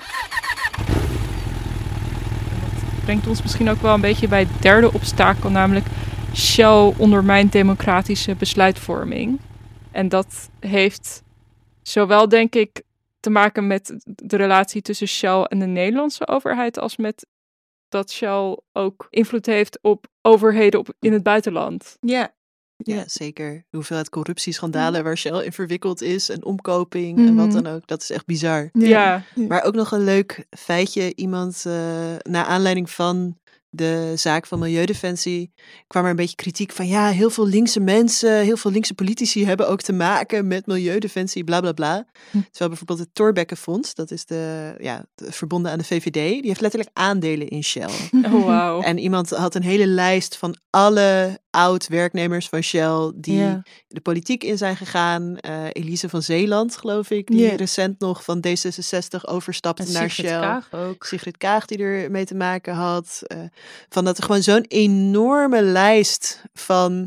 Dat brengt ons misschien ook wel een beetje bij het derde obstakel, namelijk Shell ondermijnt democratische besluitvorming. En dat heeft zowel, denk ik, te maken met de relatie tussen Shell en de Nederlandse overheid, als met dat Shell ook invloed heeft op overheden op, in het buitenland. Ja, Ja, Ja. zeker. De hoeveelheid corruptieschandalen waar Shell in verwikkeld is en omkoping Mhm. en wat dan ook. Dat is echt bizar. Ja. Maar ook nog een leuk feitje. Iemand, uh, naar aanleiding van de zaak van Milieudefensie, kwam er een beetje kritiek van, ja, heel veel linkse mensen, heel veel linkse politici hebben ook te maken met Milieudefensie, bla bla bla. Hm. Terwijl bijvoorbeeld het Thorbecke-fonds, dat is de, ja, de, verbonden aan de V V D, die heeft letterlijk aandelen in Shell. Oh, wauw. En iemand had een hele lijst van alle oud-werknemers van Shell die Ja. de politiek in zijn gegaan. Uh, Elise van Zeeland, geloof ik, die Ja. recent nog van D zesenzestig overstapte En naar Sigrid Shell. Kaag ook. Sigrid Kaag die er mee te maken had. Uh, van dat er gewoon zo'n enorme lijst van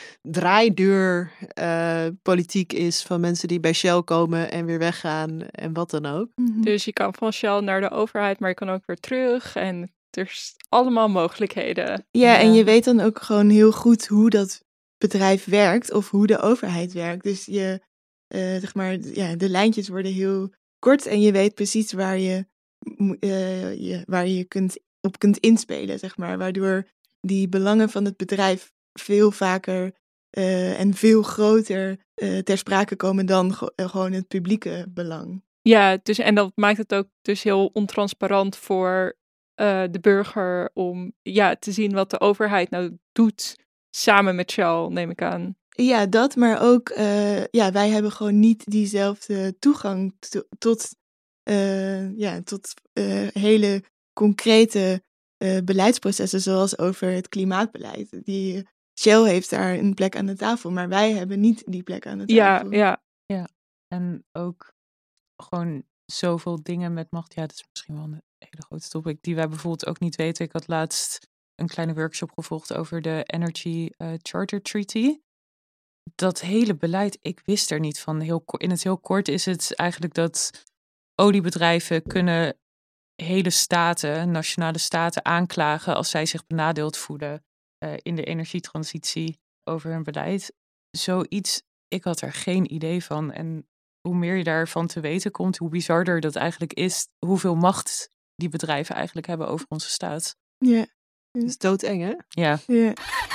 draaideur uh, politiek is van mensen die bij Shell komen en weer weggaan en wat dan ook. Mhm. Dus je kan van Shell naar de overheid, maar je kan ook weer terug. En er is allemaal mogelijkheden. Ja, en Ja. je weet dan ook gewoon heel goed hoe dat bedrijf werkt of hoe de overheid werkt. Dus je, uh, zeg maar, ja, de lijntjes worden heel kort en je weet precies waar je, uh, je, waar je kunt, op kunt inspelen, zeg maar. Waardoor die belangen van het bedrijf veel vaker uh, en veel groter uh, ter sprake komen dan go- uh, gewoon het publieke belang. Ja, dus, en dat maakt het ook dus heel ontransparant voor uh, de burger om ja, te zien wat de overheid nou doet samen met Shell, neem ik aan. Ja, dat, maar ook, uh, ja, wij hebben gewoon niet diezelfde toegang to- tot, uh, ja, tot uh, hele concrete uh, beleidsprocessen, zoals over het klimaatbeleid. Die Shell heeft daar een plek aan de tafel, maar wij hebben niet die plek aan de tafel. Ja, ja. En ook gewoon zoveel dingen met macht. Ja, dat is misschien wel een hele grote topic die wij bijvoorbeeld ook niet weten. Ik had laatst een kleine workshop gevolgd over de Energy uh, Charter Treaty. Dat hele beleid, ik wist er niet van. Heel, in het heel kort is het eigenlijk dat oliebedrijven kunnen hele staten, nationale staten aanklagen als zij zich benadeeld voelen uh, in de energietransitie over hun beleid. Zoiets, ik had er geen idee van. En hoe meer je daarvan te weten komt, hoe bizarder dat eigenlijk is, hoeveel macht die bedrijven eigenlijk hebben over onze staat. Ja. Dat is doodeng, hè? Ja. Ja.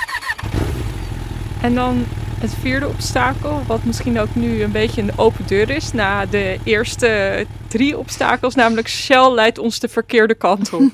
En dan het vierde obstakel, wat misschien ook nu een beetje een open deur is na de eerste drie obstakels, namelijk Shell leidt ons de verkeerde kant op.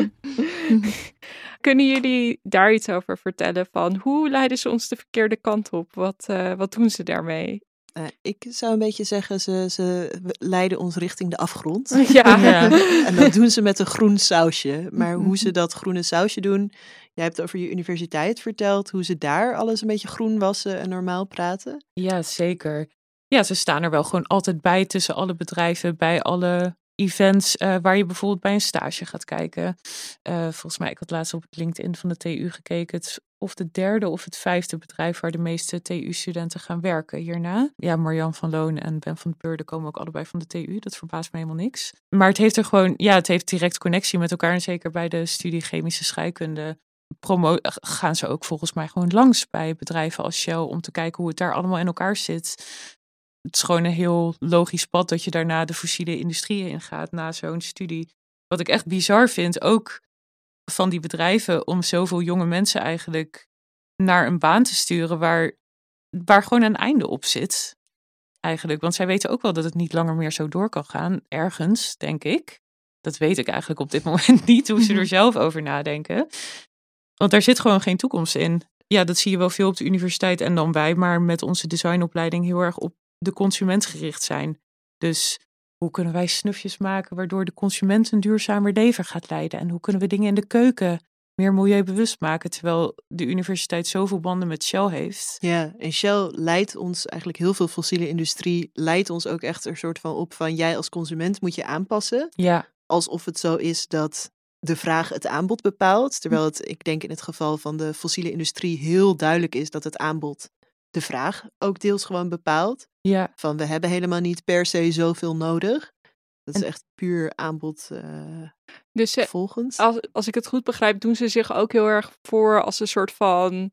Kunnen jullie daar iets over vertellen van hoe leiden ze ons de verkeerde kant op? Wat, uh, wat doen ze daarmee? Uh, ik zou een beetje zeggen, ze, ze leiden ons richting de afgrond. Ja. Ja. En dat doen ze met een groen sausje. Maar hoe ze dat groene sausje doen, jij hebt over je universiteit verteld, hoe ze daar alles een beetje groen wassen en normaal praten. Ja, zeker. Ja, ze staan er wel gewoon altijd bij tussen alle bedrijven, bij alle events uh, waar je bijvoorbeeld bij een stage gaat kijken. Uh, volgens mij, ik had laatst op het LinkedIn van de T U gekeken. Het is of de derde of het vijfde bedrijf waar de meeste T U-studenten gaan werken hierna. Ja, Marjan van Loon en Ben van de Beurden komen ook allebei van de T U. Dat verbaast me helemaal niks. Maar het heeft er gewoon, ja, het heeft direct connectie met elkaar. En zeker bij de studie chemische scheikunde promo- gaan ze ook volgens mij gewoon langs bij bedrijven als Shell om te kijken hoe het daar allemaal in elkaar zit. Het is gewoon een heel logisch pad dat je daarna de fossiele industrieën ingaat na zo'n studie. Wat ik echt bizar vind, ook van die bedrijven, om zoveel jonge mensen eigenlijk naar een baan te sturen waar, waar gewoon een einde op zit. Eigenlijk, want zij weten ook wel dat het niet langer meer zo door kan gaan. Ergens, denk ik. Dat weet ik eigenlijk op dit moment niet, hoe ze er zelf over nadenken. Want daar zit gewoon geen toekomst in. Ja, dat zie je wel veel op de universiteit en dan bij, maar met onze designopleiding heel erg op de consument gericht zijn. Dus hoe kunnen wij snufjes maken waardoor de consument een duurzamer leven gaat leiden? En hoe kunnen we dingen in de keuken meer milieubewust maken, terwijl de universiteit zoveel banden met Shell heeft? Ja, en Shell leidt ons eigenlijk heel veel fossiele industrie, leidt ons ook echt er soort van op van jij als consument moet je aanpassen. Ja. Alsof het zo is dat de vraag het aanbod bepaalt. Terwijl het, ik denk in het geval van de fossiele industrie heel duidelijk is dat het aanbod de vraag ook deels gewoon bepaalt. Ja. Van we hebben helemaal niet per se zoveel nodig. Dat is En, echt puur aanbod uh, dus ze, volgens. Als, als ik het goed begrijp, doen ze zich ook heel erg voor als een soort van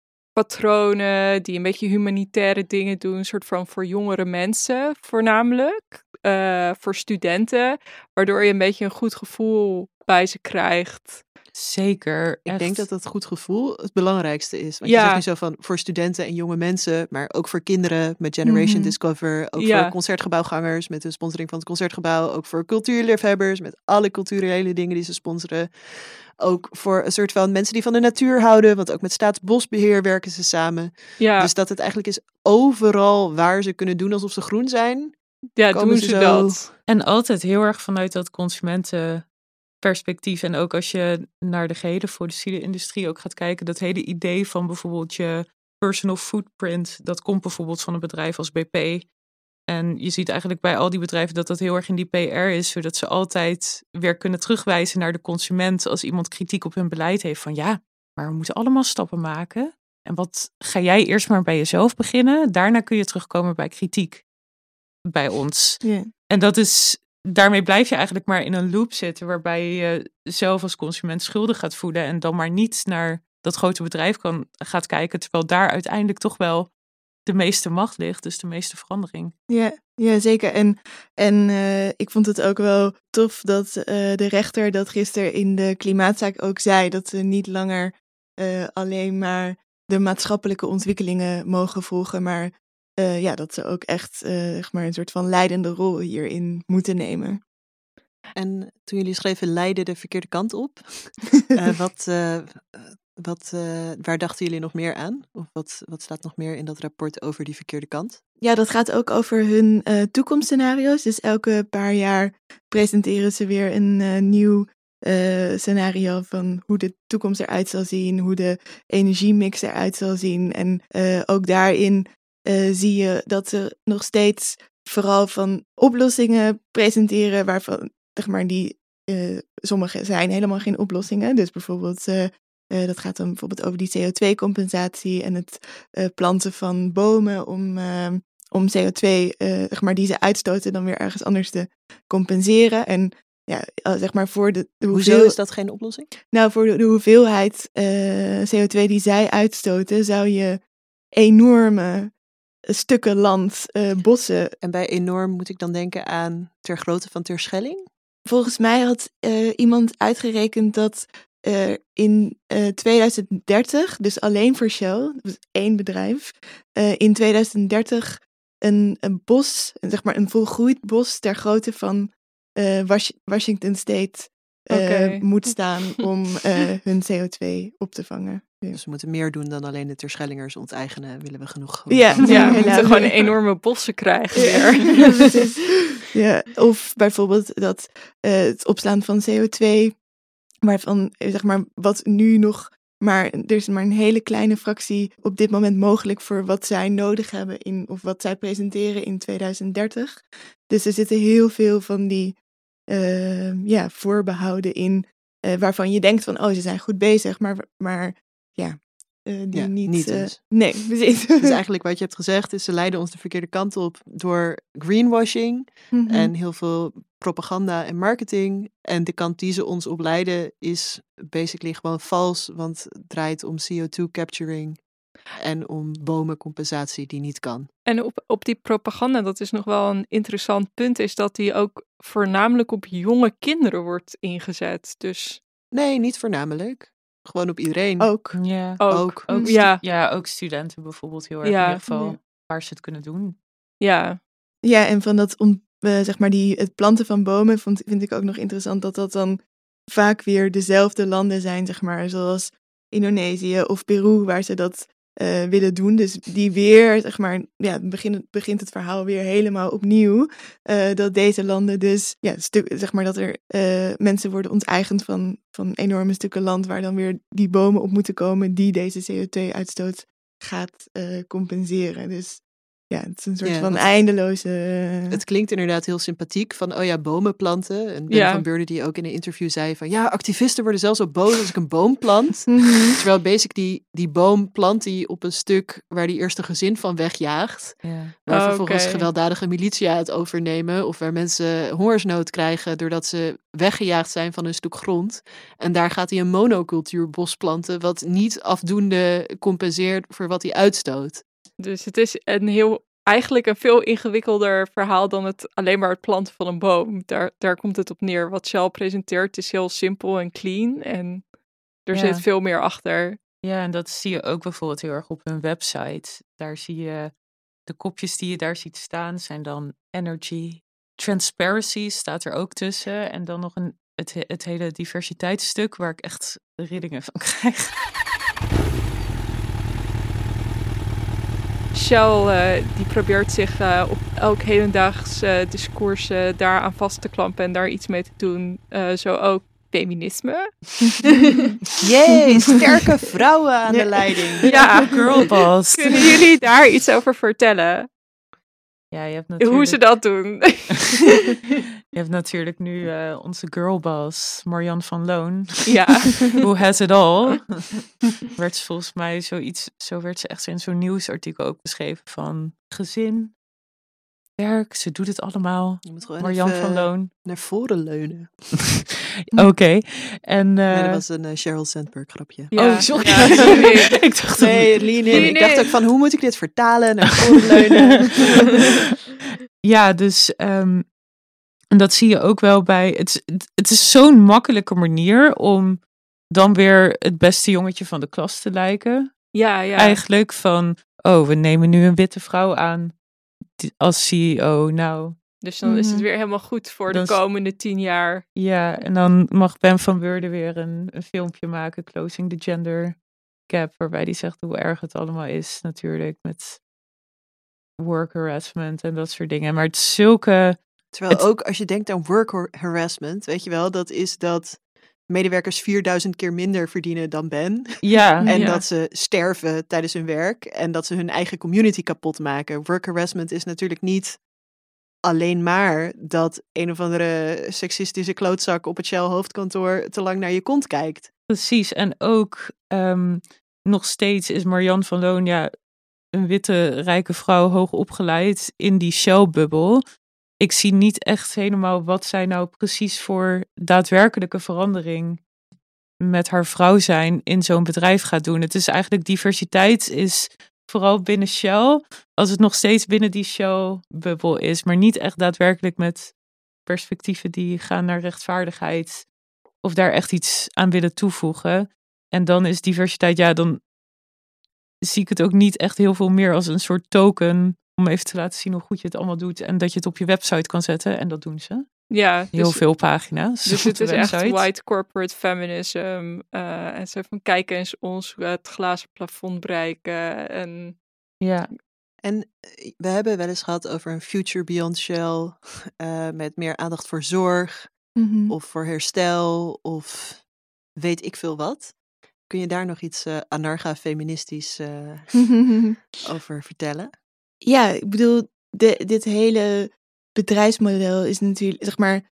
patronen die een beetje humanitaire dingen doen. Een soort van voor jongere mensen voornamelijk. Uh, voor studenten. Waardoor je een beetje een goed gevoel bij ze krijgt. Zeker. Ik echt. denk dat dat goed gevoel het belangrijkste is. Want Ja. je zegt nu zo van voor studenten en jonge mensen, maar ook voor kinderen met Generation Mhm. Discover. Ook Ja. voor concertgebouwgangers met de sponsoring van het Concertgebouw. Ook voor cultuurliefhebbers met alle culturele dingen die ze sponsoren. Ook voor een soort van mensen die van de natuur houden. Want ook met Staatsbosbeheer werken ze samen. Ja, Dus dat het eigenlijk is overal waar ze kunnen doen alsof ze groen zijn. ja komen doen ze ze zo- dat. En altijd heel erg vanuit dat consumentenperspectief. En ook als je naar de gehele fossiele industrie ook gaat kijken. Dat hele idee van bijvoorbeeld je personal footprint. Dat komt bijvoorbeeld van een bedrijf als B P. En je ziet eigenlijk bij al die bedrijven dat dat heel erg in die P R is. Zodat ze altijd weer kunnen terugwijzen naar de consument. Als iemand kritiek op hun beleid heeft. Van ja, maar we moeten allemaal stappen maken. En wat ga jij eerst maar bij jezelf beginnen? Daarna kun je terugkomen bij kritiek bij ons. Ja. En dat is, daarmee blijf je eigenlijk maar in een loop zitten. Waarbij je zelf als consument schuldig gaat voelen. En dan maar niet naar dat grote bedrijf kan, gaat kijken. Terwijl daar uiteindelijk toch wel de meeste macht ligt. Dus de meeste verandering. Ja, ja, zeker. En, en eh, ik vond het ook wel tof dat eh, de rechter dat gisteren in de klimaatzaak ook zei. Dat ze niet langer eh, alleen maar de maatschappelijke ontwikkelingen mogen volgen. Maar eh, ja, dat ze ook echt eh, zeg maar een soort van leidende rol hierin moeten nemen. En toen jullie schreven Leiden de verkeerde kant op. uh, wat, uh, wat, uh, waar dachten jullie nog meer aan? Of wat, wat staat nog meer in dat rapport over die verkeerde kant? Ja, dat gaat ook over hun uh, toekomstscenario's. Dus elke paar jaar presenteren ze weer een uh, nieuw uh, scenario van hoe de toekomst eruit zal zien, hoe de energiemix eruit zal zien. En uh, ook daarin uh, zie je dat ze nog steeds vooral van oplossingen presenteren waarvan, zeg maar, die uh, sommige zijn helemaal geen oplossingen. Dus bijvoorbeeld uh, Uh, dat gaat dan bijvoorbeeld over die C O twee compensatie en het uh, planten van bomen om, uh, om C O twee, uh, zeg maar, die ze uitstoten dan weer ergens anders te compenseren. En ja, uh, zeg maar voor de, de hoeveel... Hoezo is dat geen oplossing? Nou, voor de, de hoeveelheid uh, C O twee die zij uitstoten, zou je enorme stukken land, uh, bossen... En bij enorm moet ik dan denken aan ter grootte van Terschelling? Volgens mij had uh, iemand uitgerekend dat Uh, in uh, tweeduizend dertig, dus alleen voor Shell, dus één bedrijf, uh, in tweeduizend dertig een, een bos, zeg maar een volgroeid bos ter grootte van uh, Was- Washington State uh, Oké. moet staan om uh, hun C O twee op te vangen. Ja, Dus we moeten meer doen dan alleen de Terschellingers onteigenen, willen we genoeg. ja, Ja, we helaas. moeten gewoon een enorme bossen krijgen weer. Ja, precies. Ja, of bijvoorbeeld dat uh, het opslaan van C O twee, waarvan, zeg maar, wat nu nog maar, er is maar een hele kleine fractie op dit moment mogelijk voor wat zij nodig hebben in, of wat zij presenteren in tweeduizend dertig. Dus er zitten heel veel van die uh, ja, voorbehouden in, uh, waarvan je denkt van, oh, ze zijn goed bezig, maar, maar ja, uh, die Ja, niet... niet uh, dus. Nee, precies. Dus eigenlijk wat je hebt gezegd is, ze leiden ons de verkeerde kant op door greenwashing Mhm. en heel veel propaganda en marketing. En de kant die ze ons op leiden is basically gewoon vals, want het draait om C O twee capturing en om bomencompensatie die niet kan. En op, op die propaganda, dat is nog wel een interessant punt, is dat die ook voornamelijk op jonge kinderen wordt ingezet. Dus Nee, niet voornamelijk. Gewoon op iedereen. Ook. Ja, ook. Ook. ook, stu- Ja. ja, ook studenten bijvoorbeeld heel erg Ja. in ieder geval. Ja. Waar ze het kunnen doen. Ja, Ja, en van dat on, uh, zeg maar die, het planten van bomen vond, vind ik ook nog interessant dat dat dan vaak weer dezelfde landen zijn, zeg maar, zoals Indonesië of Peru, waar ze dat uh, willen doen. Dus die weer, zeg maar, ja, begint, begint het verhaal weer helemaal opnieuw. Uh, dat deze landen dus, ja, stuk, zeg maar, dat er uh, mensen worden onteigend van, van enorme stukken land, waar dan weer die bomen op moeten komen die deze C O twee uitstoot gaat uh, compenseren. Dus ja, het is een soort Ja, van want eindeloze... Het klinkt inderdaad heel sympathiek van, oh ja, bomen planten. En Ben Ja. van Beurden die ook in een interview zei van, ja, activisten worden zelfs zo boos als ik een boom plant. Mhm. Terwijl basic die, die boom plant die op een stuk waar die eerste gezin van wegjaagt. Ja. Waar Oh, vervolgens oké. gewelddadige militia het overnemen. Of waar mensen hongersnood krijgen doordat ze weggejaagd zijn van een stuk grond. En daar gaat hij een monocultuurbos planten wat niet afdoende compenseert voor wat hij uitstoot. dus het is een heel eigenlijk een veel ingewikkelder verhaal dan het alleen maar het planten van een boom. Daar, daar komt het op neer. Wat Shell presenteert is heel simpel en clean. En er Ja. zit veel meer achter. Ja, en dat zie je ook bijvoorbeeld heel erg op hun website. Daar zie je de kopjes die je daar ziet staan zijn dan energy. Transparency staat er ook tussen. En dan nog een, het, he- het hele diversiteitsstuk waar ik echt rillingen van krijg. Shell uh, die probeert zich uh, op elk hedendaags uh, discours uh, daar aan vast te klampen en daar iets mee te doen. Uh, zo ook feminisme. Jee, sterke vrouwen aan de leiding. Ja, Girlboss. Kunnen jullie daar iets over vertellen? Ja, je hebt natuurlijk... Hoe ze dat doen? Je hebt natuurlijk nu uh, onze girlboss, Marianne van Loon. Ja. Who has it all. werd ze volgens mij zoiets, zo werd ze echt in zo'n nieuwsartikel ook beschreven van gezin, werk, ze doet het allemaal. Je moet gewoon Marianne even van Loon. naar voren leunen. Oké. Okay. En uh... nee, dat was een uh, Sheryl Sandberg grapje. Ja. Oh, sorry. Ja, ik dacht nee, lean in. Lean Ik dacht in. ook van, hoe moet ik dit vertalen? Naar voren leunen. Ja, dus um, en dat zie je ook wel bij. Het, het, het is zo'n makkelijke manier om dan weer het beste jongetje van de klas te lijken. Ja, ja. Eigenlijk van, oh, we nemen nu een witte vrouw aan als C E O. Nou. Dus dan is het weer helemaal goed voor Dan de is- komende tien jaar. Ja, en dan mag Ben van Beurden weer een, een filmpje maken, Closing the Gender Gap, waarbij die zegt hoe erg het allemaal is natuurlijk met work harassment en dat soort dingen. Maar het is zulke... Terwijl Het- ook als je denkt aan work har- harassment, weet je wel, dat is dat medewerkers vierduizend keer minder verdienen dan Ben. Ja, En Ja. dat ze sterven tijdens hun werk en dat ze hun eigen community kapot maken. Work harassment is natuurlijk niet alleen maar dat een of andere seksistische klootzak op het Shell hoofdkantoor te lang naar je kont kijkt. precies. En ook um, nog steeds is Marianne van Loon ja, een witte, rijke vrouw, hoog opgeleid in die Shell-bubbel. Ik zie niet echt helemaal wat zij nou precies voor daadwerkelijke verandering met haar vrouw zijn in zo'n bedrijf gaat doen. Het is eigenlijk diversiteit is vooral binnen Shell, als het nog steeds binnen die Shell-bubbel is, maar niet echt daadwerkelijk met perspectieven die gaan naar rechtvaardigheid of daar echt iets aan willen toevoegen. En dan is diversiteit, ja, dan zie ik het ook niet echt heel veel meer als een soort token om even te laten zien hoe goed je het allemaal doet en dat je het op je website kan zetten. En dat doen ze. Ja, Heel dus, veel pagina's. dus op het de is echt website. white corporate feminism. Uh, en zo van, kijk eens ons het glazen plafond bereiken. En Ja, En eh, we hebben wel eens gehad over een future beyond Shell, eh, met meer aandacht voor zorg Mhm. of voor herstel of weet ik veel wat. Kun je daar nog iets eh, anarcha-feministisch eh, over vertellen? Ja, ik bedoel, de, dit hele bedrijfsmodel is natuurlijk, zeg maar,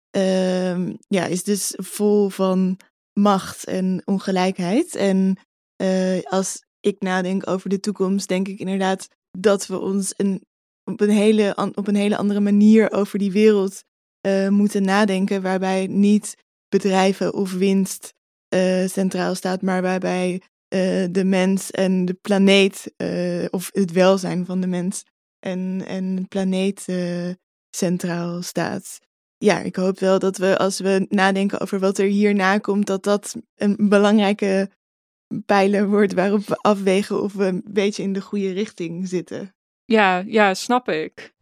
ehm, ja, is dus vol van macht en ongelijkheid. En eh, als ik nadenk over de toekomst, denk ik inderdaad dat we ons een, op, een hele, an- op een hele andere manier over die wereld eh, moeten nadenken, waarbij niet bedrijven of winst eh, centraal staat, maar waarbij uh, de mens en de planeet, uh, of het welzijn van de mens en, en de planeet uh, centraal staat. Ja, ik hoop wel dat we, als we nadenken over wat er hierna komt, dat dat een belangrijke pijler wordt waarop we afwegen of we een beetje in de goede richting zitten. ja, ja, snap ik.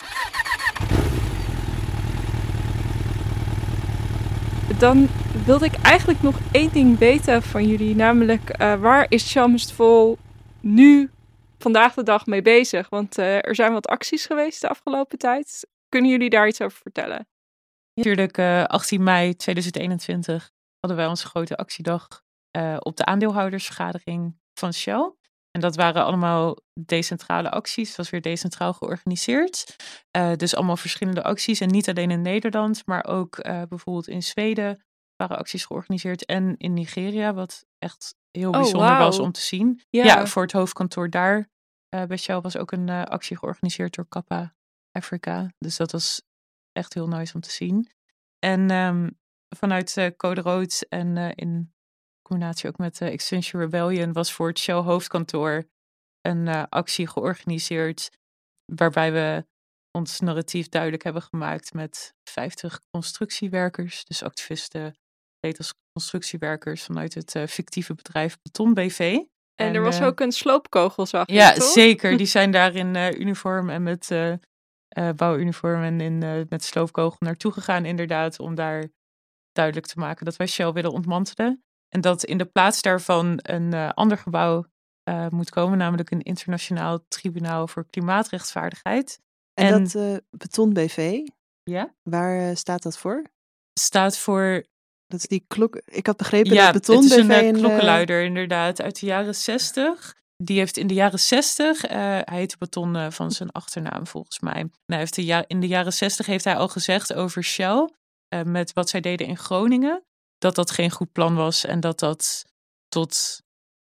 Dan wilde ik eigenlijk nog één ding weten van jullie, namelijk uh, waar is Shell Must Fall nu vandaag de dag mee bezig? Want uh, er zijn wat acties geweest de afgelopen tijd. Kunnen jullie daar iets over vertellen? Natuurlijk, uh, achttien mei tweeduizend eenentwintig hadden wij onze grote actiedag uh, op de aandeelhoudersvergadering van Shell. En dat waren allemaal decentrale acties. Het was weer decentraal georganiseerd. Uh, dus allemaal verschillende acties. En niet alleen in Nederland, maar ook uh, bijvoorbeeld in Zweden waren acties georganiseerd. En in Nigeria, wat echt heel bijzonder oh, wow. was om te zien. Ja. ja, voor het hoofdkantoor daar uh, bij Shell was ook een uh, actie georganiseerd door Kappa Africa. Dus dat was echt heel nice om te zien. En um, vanuit uh, Code Rood en uh, in combinatie ook met uh, Extinction Rebellion was voor het Shell hoofdkantoor een uh, actie georganiseerd waarbij we ons narratief duidelijk hebben gemaakt met vijftig constructiewerkers, dus activisten, als constructiewerkers vanuit het uh, fictieve bedrijf Beton B V. En, en er was uh, ook een sloopkogel, zag je, Ja, toch? zeker. Die zijn daar in uh, uniform en met uh, uh, bouwuniform en in, uh, met sloopkogel naartoe gegaan, inderdaad, om daar duidelijk te maken dat wij Shell willen ontmantelen. En dat in de plaats daarvan een uh, ander gebouw uh, moet komen, namelijk een internationaal tribunaal voor klimaatrechtvaardigheid. En, En dat uh, Beton B V, ja? waar uh, staat dat voor? Staat voor... Dat is die klok... Ik had begrepen ja, dat Beton het is B V een uh, en, klokkenluider inderdaad uit de jaren zestig. Die heeft in de jaren zestig, uh, hij heette Beton uh, van zijn achternaam volgens mij. Nou, hij heeft de ja- in de jaren zestig heeft hij al gezegd over Shell, uh, met wat zij deden in Groningen, dat dat geen goed plan was en dat dat tot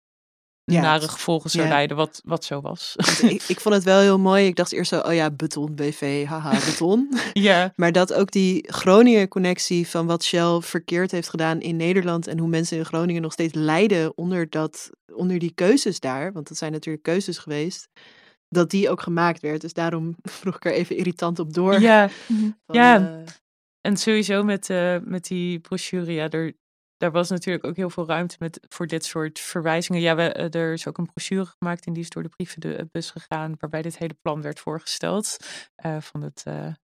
ja, nare gevolgen zou ja. leiden, wat, wat zo was. ik, ik vond het wel heel mooi. Ik dacht eerst zo, oh ja, Beton B V, haha, beton. Ja. Maar dat ook die Groningen-connectie van wat Shell verkeerd heeft gedaan in Nederland en hoe mensen in Groningen nog steeds lijden onder, dat, onder die keuzes daar, want dat zijn natuurlijk keuzes geweest, dat die ook gemaakt werd. Dus daarom vroeg ik er even irritant op door. Ja, van, ja. Uh, En sowieso met, uh, met die brochure, ja, er, daar was natuurlijk ook heel veel ruimte met, voor dit soort verwijzingen. Ja, we, uh, er is ook een brochure gemaakt en die is door de brievenbus gegaan, waarbij dit hele plan werd voorgesteld uh, van het uh,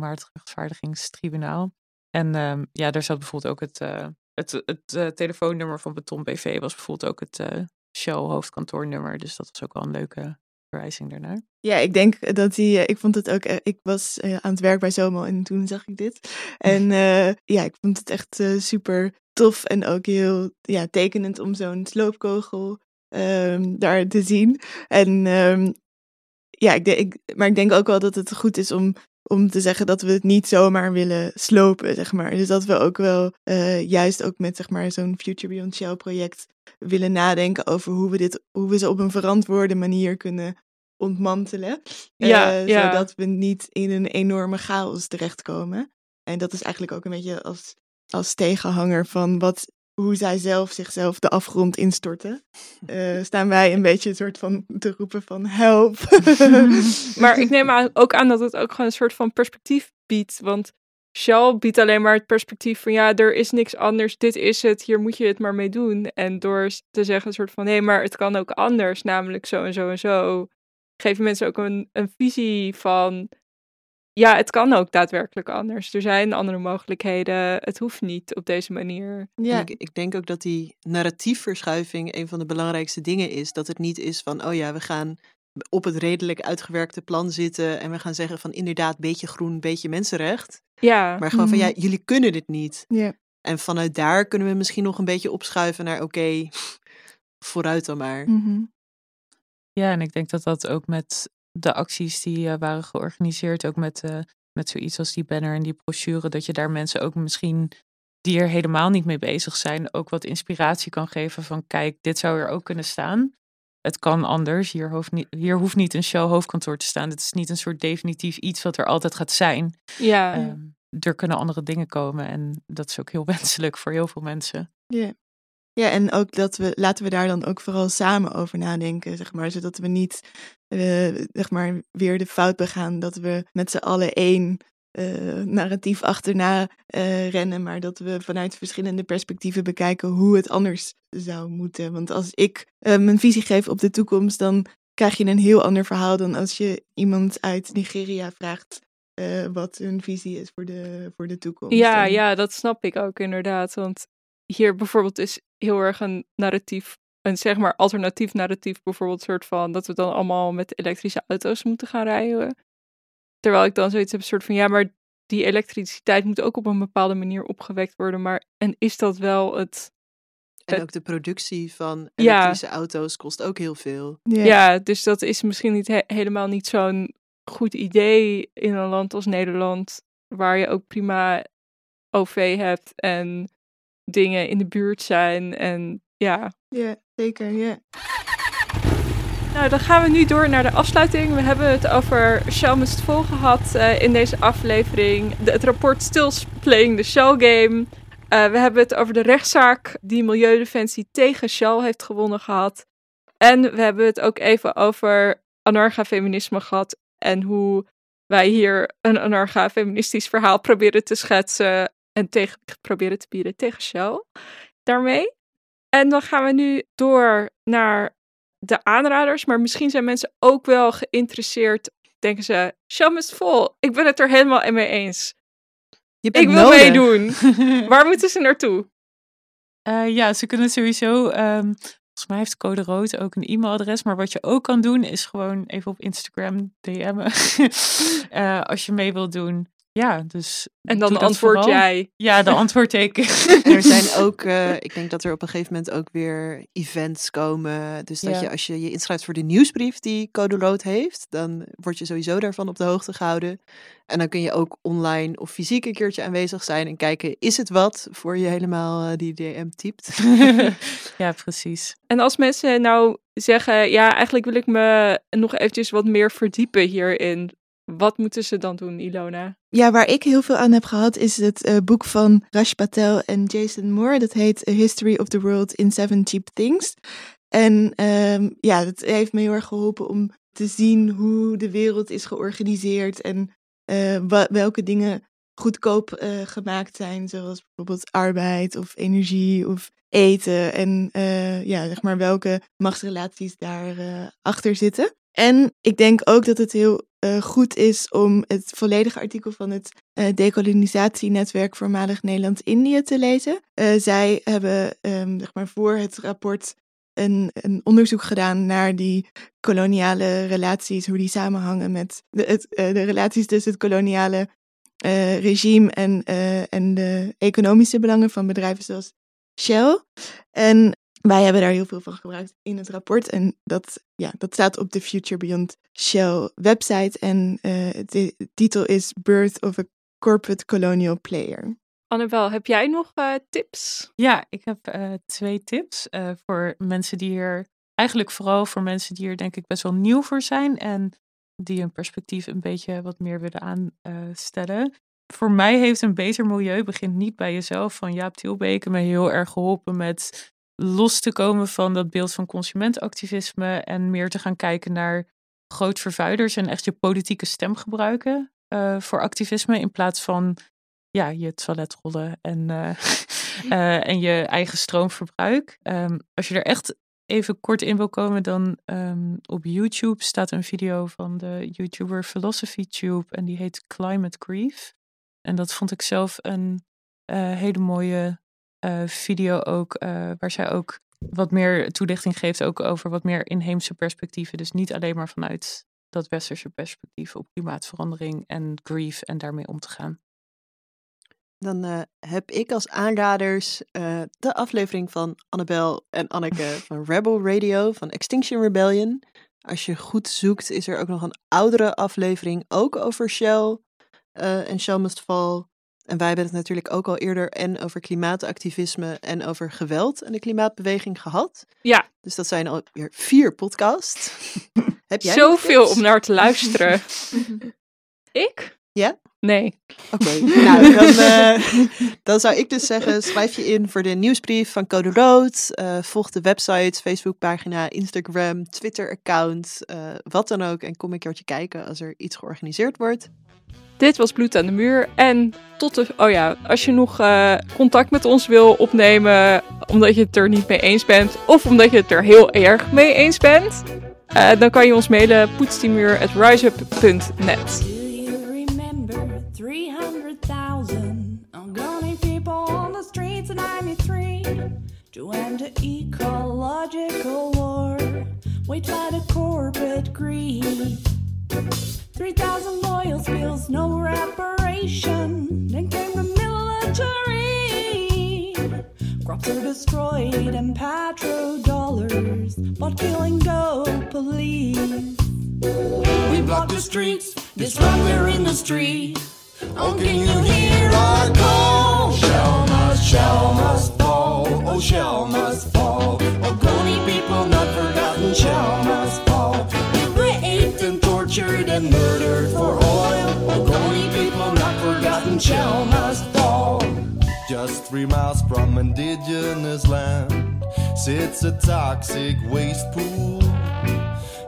Klimaatrechtvaardigingstribunaal. En um, ja, daar zat bijvoorbeeld ook het, uh, het, het, het uh, telefoonnummer van Beton B V, was bijvoorbeeld ook het uh, Shell hoofdkantoornummer. Dus dat was ook wel een leuke verwijzing daarnaar. Ja, ik denk dat die, ik vond het ook, ik was uh, aan het werk bij Zomo en toen zag ik dit. En uh, ja, ik vond het echt uh, super tof en ook heel ja, tekenend om zo'n sloopkogel um, daar te zien. En um, ja, ik, de, ik, maar ik denk ook wel dat het goed is om, om te zeggen dat we het niet zomaar willen slopen, zeg maar. Dus dat we ook wel uh, juist ook met zeg maar zo'n Future Beyond Shell project willen nadenken over hoe we dit, hoe we ze op een verantwoorde manier kunnen ontmantelen. Ja, uh, ja. Zodat we niet in een enorme chaos terechtkomen. En dat is eigenlijk ook een beetje als, als tegenhanger van wat, hoe zij zelf zichzelf de afgrond instorten. Uh, staan wij een beetje een soort van te roepen van help. Maar ik neem aan, ook aan dat het ook gewoon een soort van perspectief biedt. Want Shell biedt alleen maar het perspectief van ja, er is niks anders, dit is het, hier moet je het maar mee doen. En door te zeggen een soort van nee, maar het kan ook anders, namelijk zo en zo en zo, geven mensen ook een, een visie van ja, het kan ook daadwerkelijk anders. Er zijn andere mogelijkheden, het hoeft niet op deze manier. Ja. Ik, ik denk ook dat die narratiefverschuiving een van de belangrijkste dingen is. Dat het niet is van oh ja, we gaan op het redelijk uitgewerkte plan zitten en we gaan zeggen van inderdaad, beetje groen, beetje mensenrecht. Ja. Maar gewoon van ja, jullie kunnen dit niet. Ja. En vanuit daar kunnen we misschien nog een beetje opschuiven naar oké, okay, vooruit dan maar. Mm-hmm. Ja, en ik denk dat dat ook met de acties die uh, waren georganiseerd, ook met, uh, met zoiets als die banner en die brochure, dat je daar mensen ook misschien die er helemaal niet mee bezig zijn, ook wat inspiratie kan geven van kijk, dit zou er ook kunnen staan. Het kan anders. Hier hoeft niet, hier hoeft niet een Shell hoofdkantoor te staan. Het is niet een soort definitief iets wat er altijd gaat zijn. Ja. Um, er kunnen andere dingen komen en dat is ook heel wenselijk voor heel veel mensen. Ja. Yeah. Ja, en ook dat we, laten we daar dan ook vooral samen over nadenken, zeg maar, zodat we niet, uh, zeg maar, weer de fout begaan dat we met z'n allen één uh, narratief achterna uh, rennen, maar dat we vanuit verschillende perspectieven bekijken hoe het anders zou moeten. Want als ik uh, mijn visie geef op de toekomst, dan krijg je een heel ander verhaal dan als je iemand uit Nigeria vraagt uh, wat hun visie is voor de, voor de toekomst. Ja, en... ja, dat snap ik ook inderdaad, want hier bijvoorbeeld is heel erg een narratief, een zeg maar alternatief narratief, bijvoorbeeld soort van dat we dan allemaal met elektrische auto's moeten gaan rijden. Terwijl ik dan zoiets heb, soort van ja, maar die elektriciteit moet ook op een bepaalde manier opgewekt worden, maar en is dat wel het... En het... ook de productie van elektrische ja. auto's kost ook heel veel. Yeah. Ja, dus dat is misschien niet he- helemaal niet zo'n goed idee in een land als Nederland, waar je ook prima O V hebt en dingen in de buurt zijn en ja. Ja, zeker, ja. Nou, dan gaan we nu door naar de afsluiting. We hebben het over Shell Must Fall gehad uh, in deze aflevering. De, het rapport Stills Playing the Shell Game. Uh, we hebben het over de rechtszaak die Milieudefensie tegen Shell heeft gewonnen gehad. En we hebben het ook even over anarcha-feminisme gehad En hoe wij hier een anarcha-feministisch verhaal proberen te schetsen en tegen, proberen te bieden tegen Shell daarmee. En dan gaan we nu door naar de aanraders. Maar misschien zijn mensen ook wel geïnteresseerd. Denken ze, Shell must fall. Ik ben het er helemaal mee eens. Je bent Ik wil nodig. meedoen. Waar moeten ze naartoe? Uh, ja, ze kunnen sowieso... Um, volgens mij heeft Code Rood ook een e-mailadres. Maar wat je ook kan doen, is gewoon even op Instagram D M'en. uh, als je mee wilt doen. Ja, dus... En dan antwoord jij. Ja, dan antwoord ik. En er zijn ook, uh, ik denk dat er op een gegeven moment ook weer events komen. Dus dat ja. je als je je inschrijft voor de nieuwsbrief die Code Rood heeft, dan word je sowieso daarvan op de hoogte gehouden. En dan kun je ook online of fysiek een keertje aanwezig zijn en kijken, is het wat voor je helemaal uh, die D M typt? Ja, precies. En als mensen nou zeggen, ja, eigenlijk wil ik me nog eventjes wat meer verdiepen hierin. Wat moeten ze dan doen, Ilona? Ja, waar ik heel veel aan heb gehad is het uh, boek van Rash Patel en Jason Moore. Dat heet A History of the World in Seven Cheap Things. En um, ja, dat heeft me heel erg geholpen om te zien hoe de wereld is georganiseerd en uh, wa- welke dingen goedkoop uh, gemaakt zijn. Zoals bijvoorbeeld arbeid of energie of eten. En uh, ja, zeg maar welke machtsrelaties daar uh, achter zitten. En ik denk ook dat het heel uh, goed is om het volledige artikel van het uh, decolonisatienetwerk voormalig Nederland-Indië te lezen. Uh, zij hebben um, zeg maar voor het rapport een, een onderzoek gedaan naar die koloniale relaties, hoe die samenhangen met de, het, uh, de relaties tussen het koloniale uh, regime en, uh, en de economische belangen van bedrijven zoals Shell. En wij hebben daar heel veel van gebruikt in het rapport. En dat, ja, dat staat op de Future Beyond Shell website. En uh, de titel is Birth of a Corporate Colonial Player. Annabel, heb jij nog uh, tips? Ja, ik heb uh, twee tips uh, voor mensen die hier... Eigenlijk vooral voor mensen die hier denk ik best wel nieuw voor zijn. En die hun perspectief een beetje wat meer willen aanstellen. Uh, voor mij heeft een beter milieu begint niet bij jezelf. Van Jaap Tielbeke me heel erg geholpen met los te komen van dat beeld van consumentenactivisme en meer te gaan kijken naar grootvervuilers en echt je politieke stem gebruiken uh, voor activisme in plaats van ja, je toiletrollen en, uh, uh, en je eigen stroomverbruik. Um, als je er echt even kort in wil komen, dan um, op YouTube staat een video van de YouTuber PhilosophyTube en die heet Climate Grief. En dat vond ik zelf een uh, hele mooie Uh, video ook, uh, waar zij ook wat meer toelichting geeft ook over wat meer inheemse perspectieven. Dus niet alleen maar vanuit dat westerse perspectief op klimaatverandering en grief en daarmee om te gaan. Dan uh, heb ik als aanraders uh, de aflevering van Annabel en Anneke van Rebel Radio van Extinction Rebellion. Als je goed zoekt is er ook nog een oudere aflevering ook over Shell uh, en Shell Must Fall. En wij hebben het natuurlijk ook al eerder en over klimaatactivisme en over geweld en de klimaatbeweging gehad. Ja. Dus dat zijn alweer vier podcasts. Heb jij zoveel om naar te luisteren. Ik? Ja? Nee. Oké, okay. nou dan, uh, dan zou ik dus zeggen, schrijf je in voor de nieuwsbrief van Code Rood. Uh, volg de websites, Facebookpagina, Instagram, Twitter-account, uh, wat dan ook. En kom een keertje kijken als er iets georganiseerd wordt. Dit was Bloed aan de Muur. En tot de... Oh ja, als je nog uh, contact met ons wil opnemen, omdat je het er niet mee eens bent, of omdat je het er heel erg mee eens bent, uh, dan kan je ons mailen poetsdiemuur at riseup punt net. three hundred thousand Angoni people on the streets in ninety-three to end the ecological war waged by the corporate greed. three thousand oil spills, no reparation. Then came the military. Crops are destroyed and petrodollars, but killing no police. We block the streets, disrupt their industry. Oh, can you hear our call? Shell must, Shell must fall. Oh, Shell must fall. Ogoni people not forgotten. Shell must fall. We raped and tortured and murdered for oil. Ogoni people not forgotten. Shell must fall. Just three miles from indigenous land sits a toxic waste pool.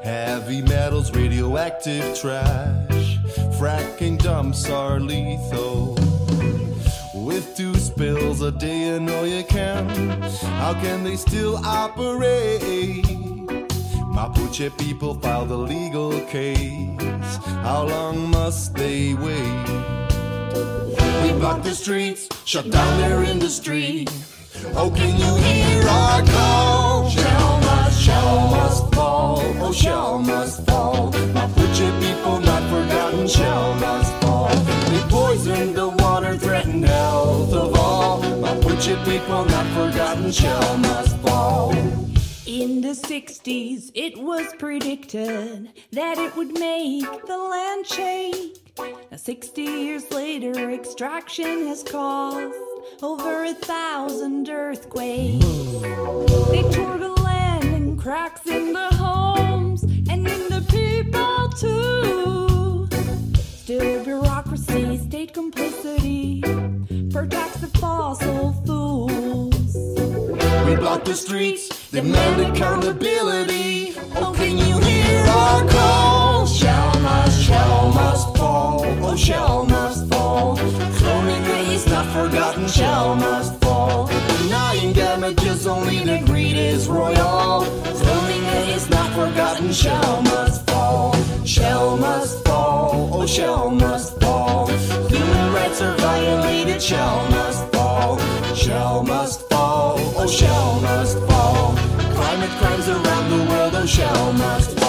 Heavy metals, radioactive trash. Fracking dumps are lethal. With two spills a day, you know you can. How can they still operate? Mapuche people file the legal case. How long must they wait? We block the streets, shut down their industry. Oh, can you hear our call? Shell must, Shell must fall. Oh, Shell must fall. Mapuche people not forgotten. Shell must fall. They poisoned the water, threatened health of all. Mapuche people not forgotten. Shell must fall. In the sixties, it was predicted that it would make the land shake. Now, sixty years later, extraction has caused over a thousand earthquakes. They tore the land and cracks in the homes and in the people too. Still bureaucracy, state complicity, protects the fossil fuels. We block the streets, demand accountability. Oh, can you hear our call? Shell must, Shell must fall. Oh, Shell must fall. Cloning is not forgotten. Shell must fall. Denying damages, only the greed is royal. Cloning is not forgotten. Shell must fall. Shell must fall. Oh, Shell must fall. Human rights are violated. Shell must fall. Shell must fall. Oh, Shell must fall. Climate crimes around the world. Oh, Shell must fall.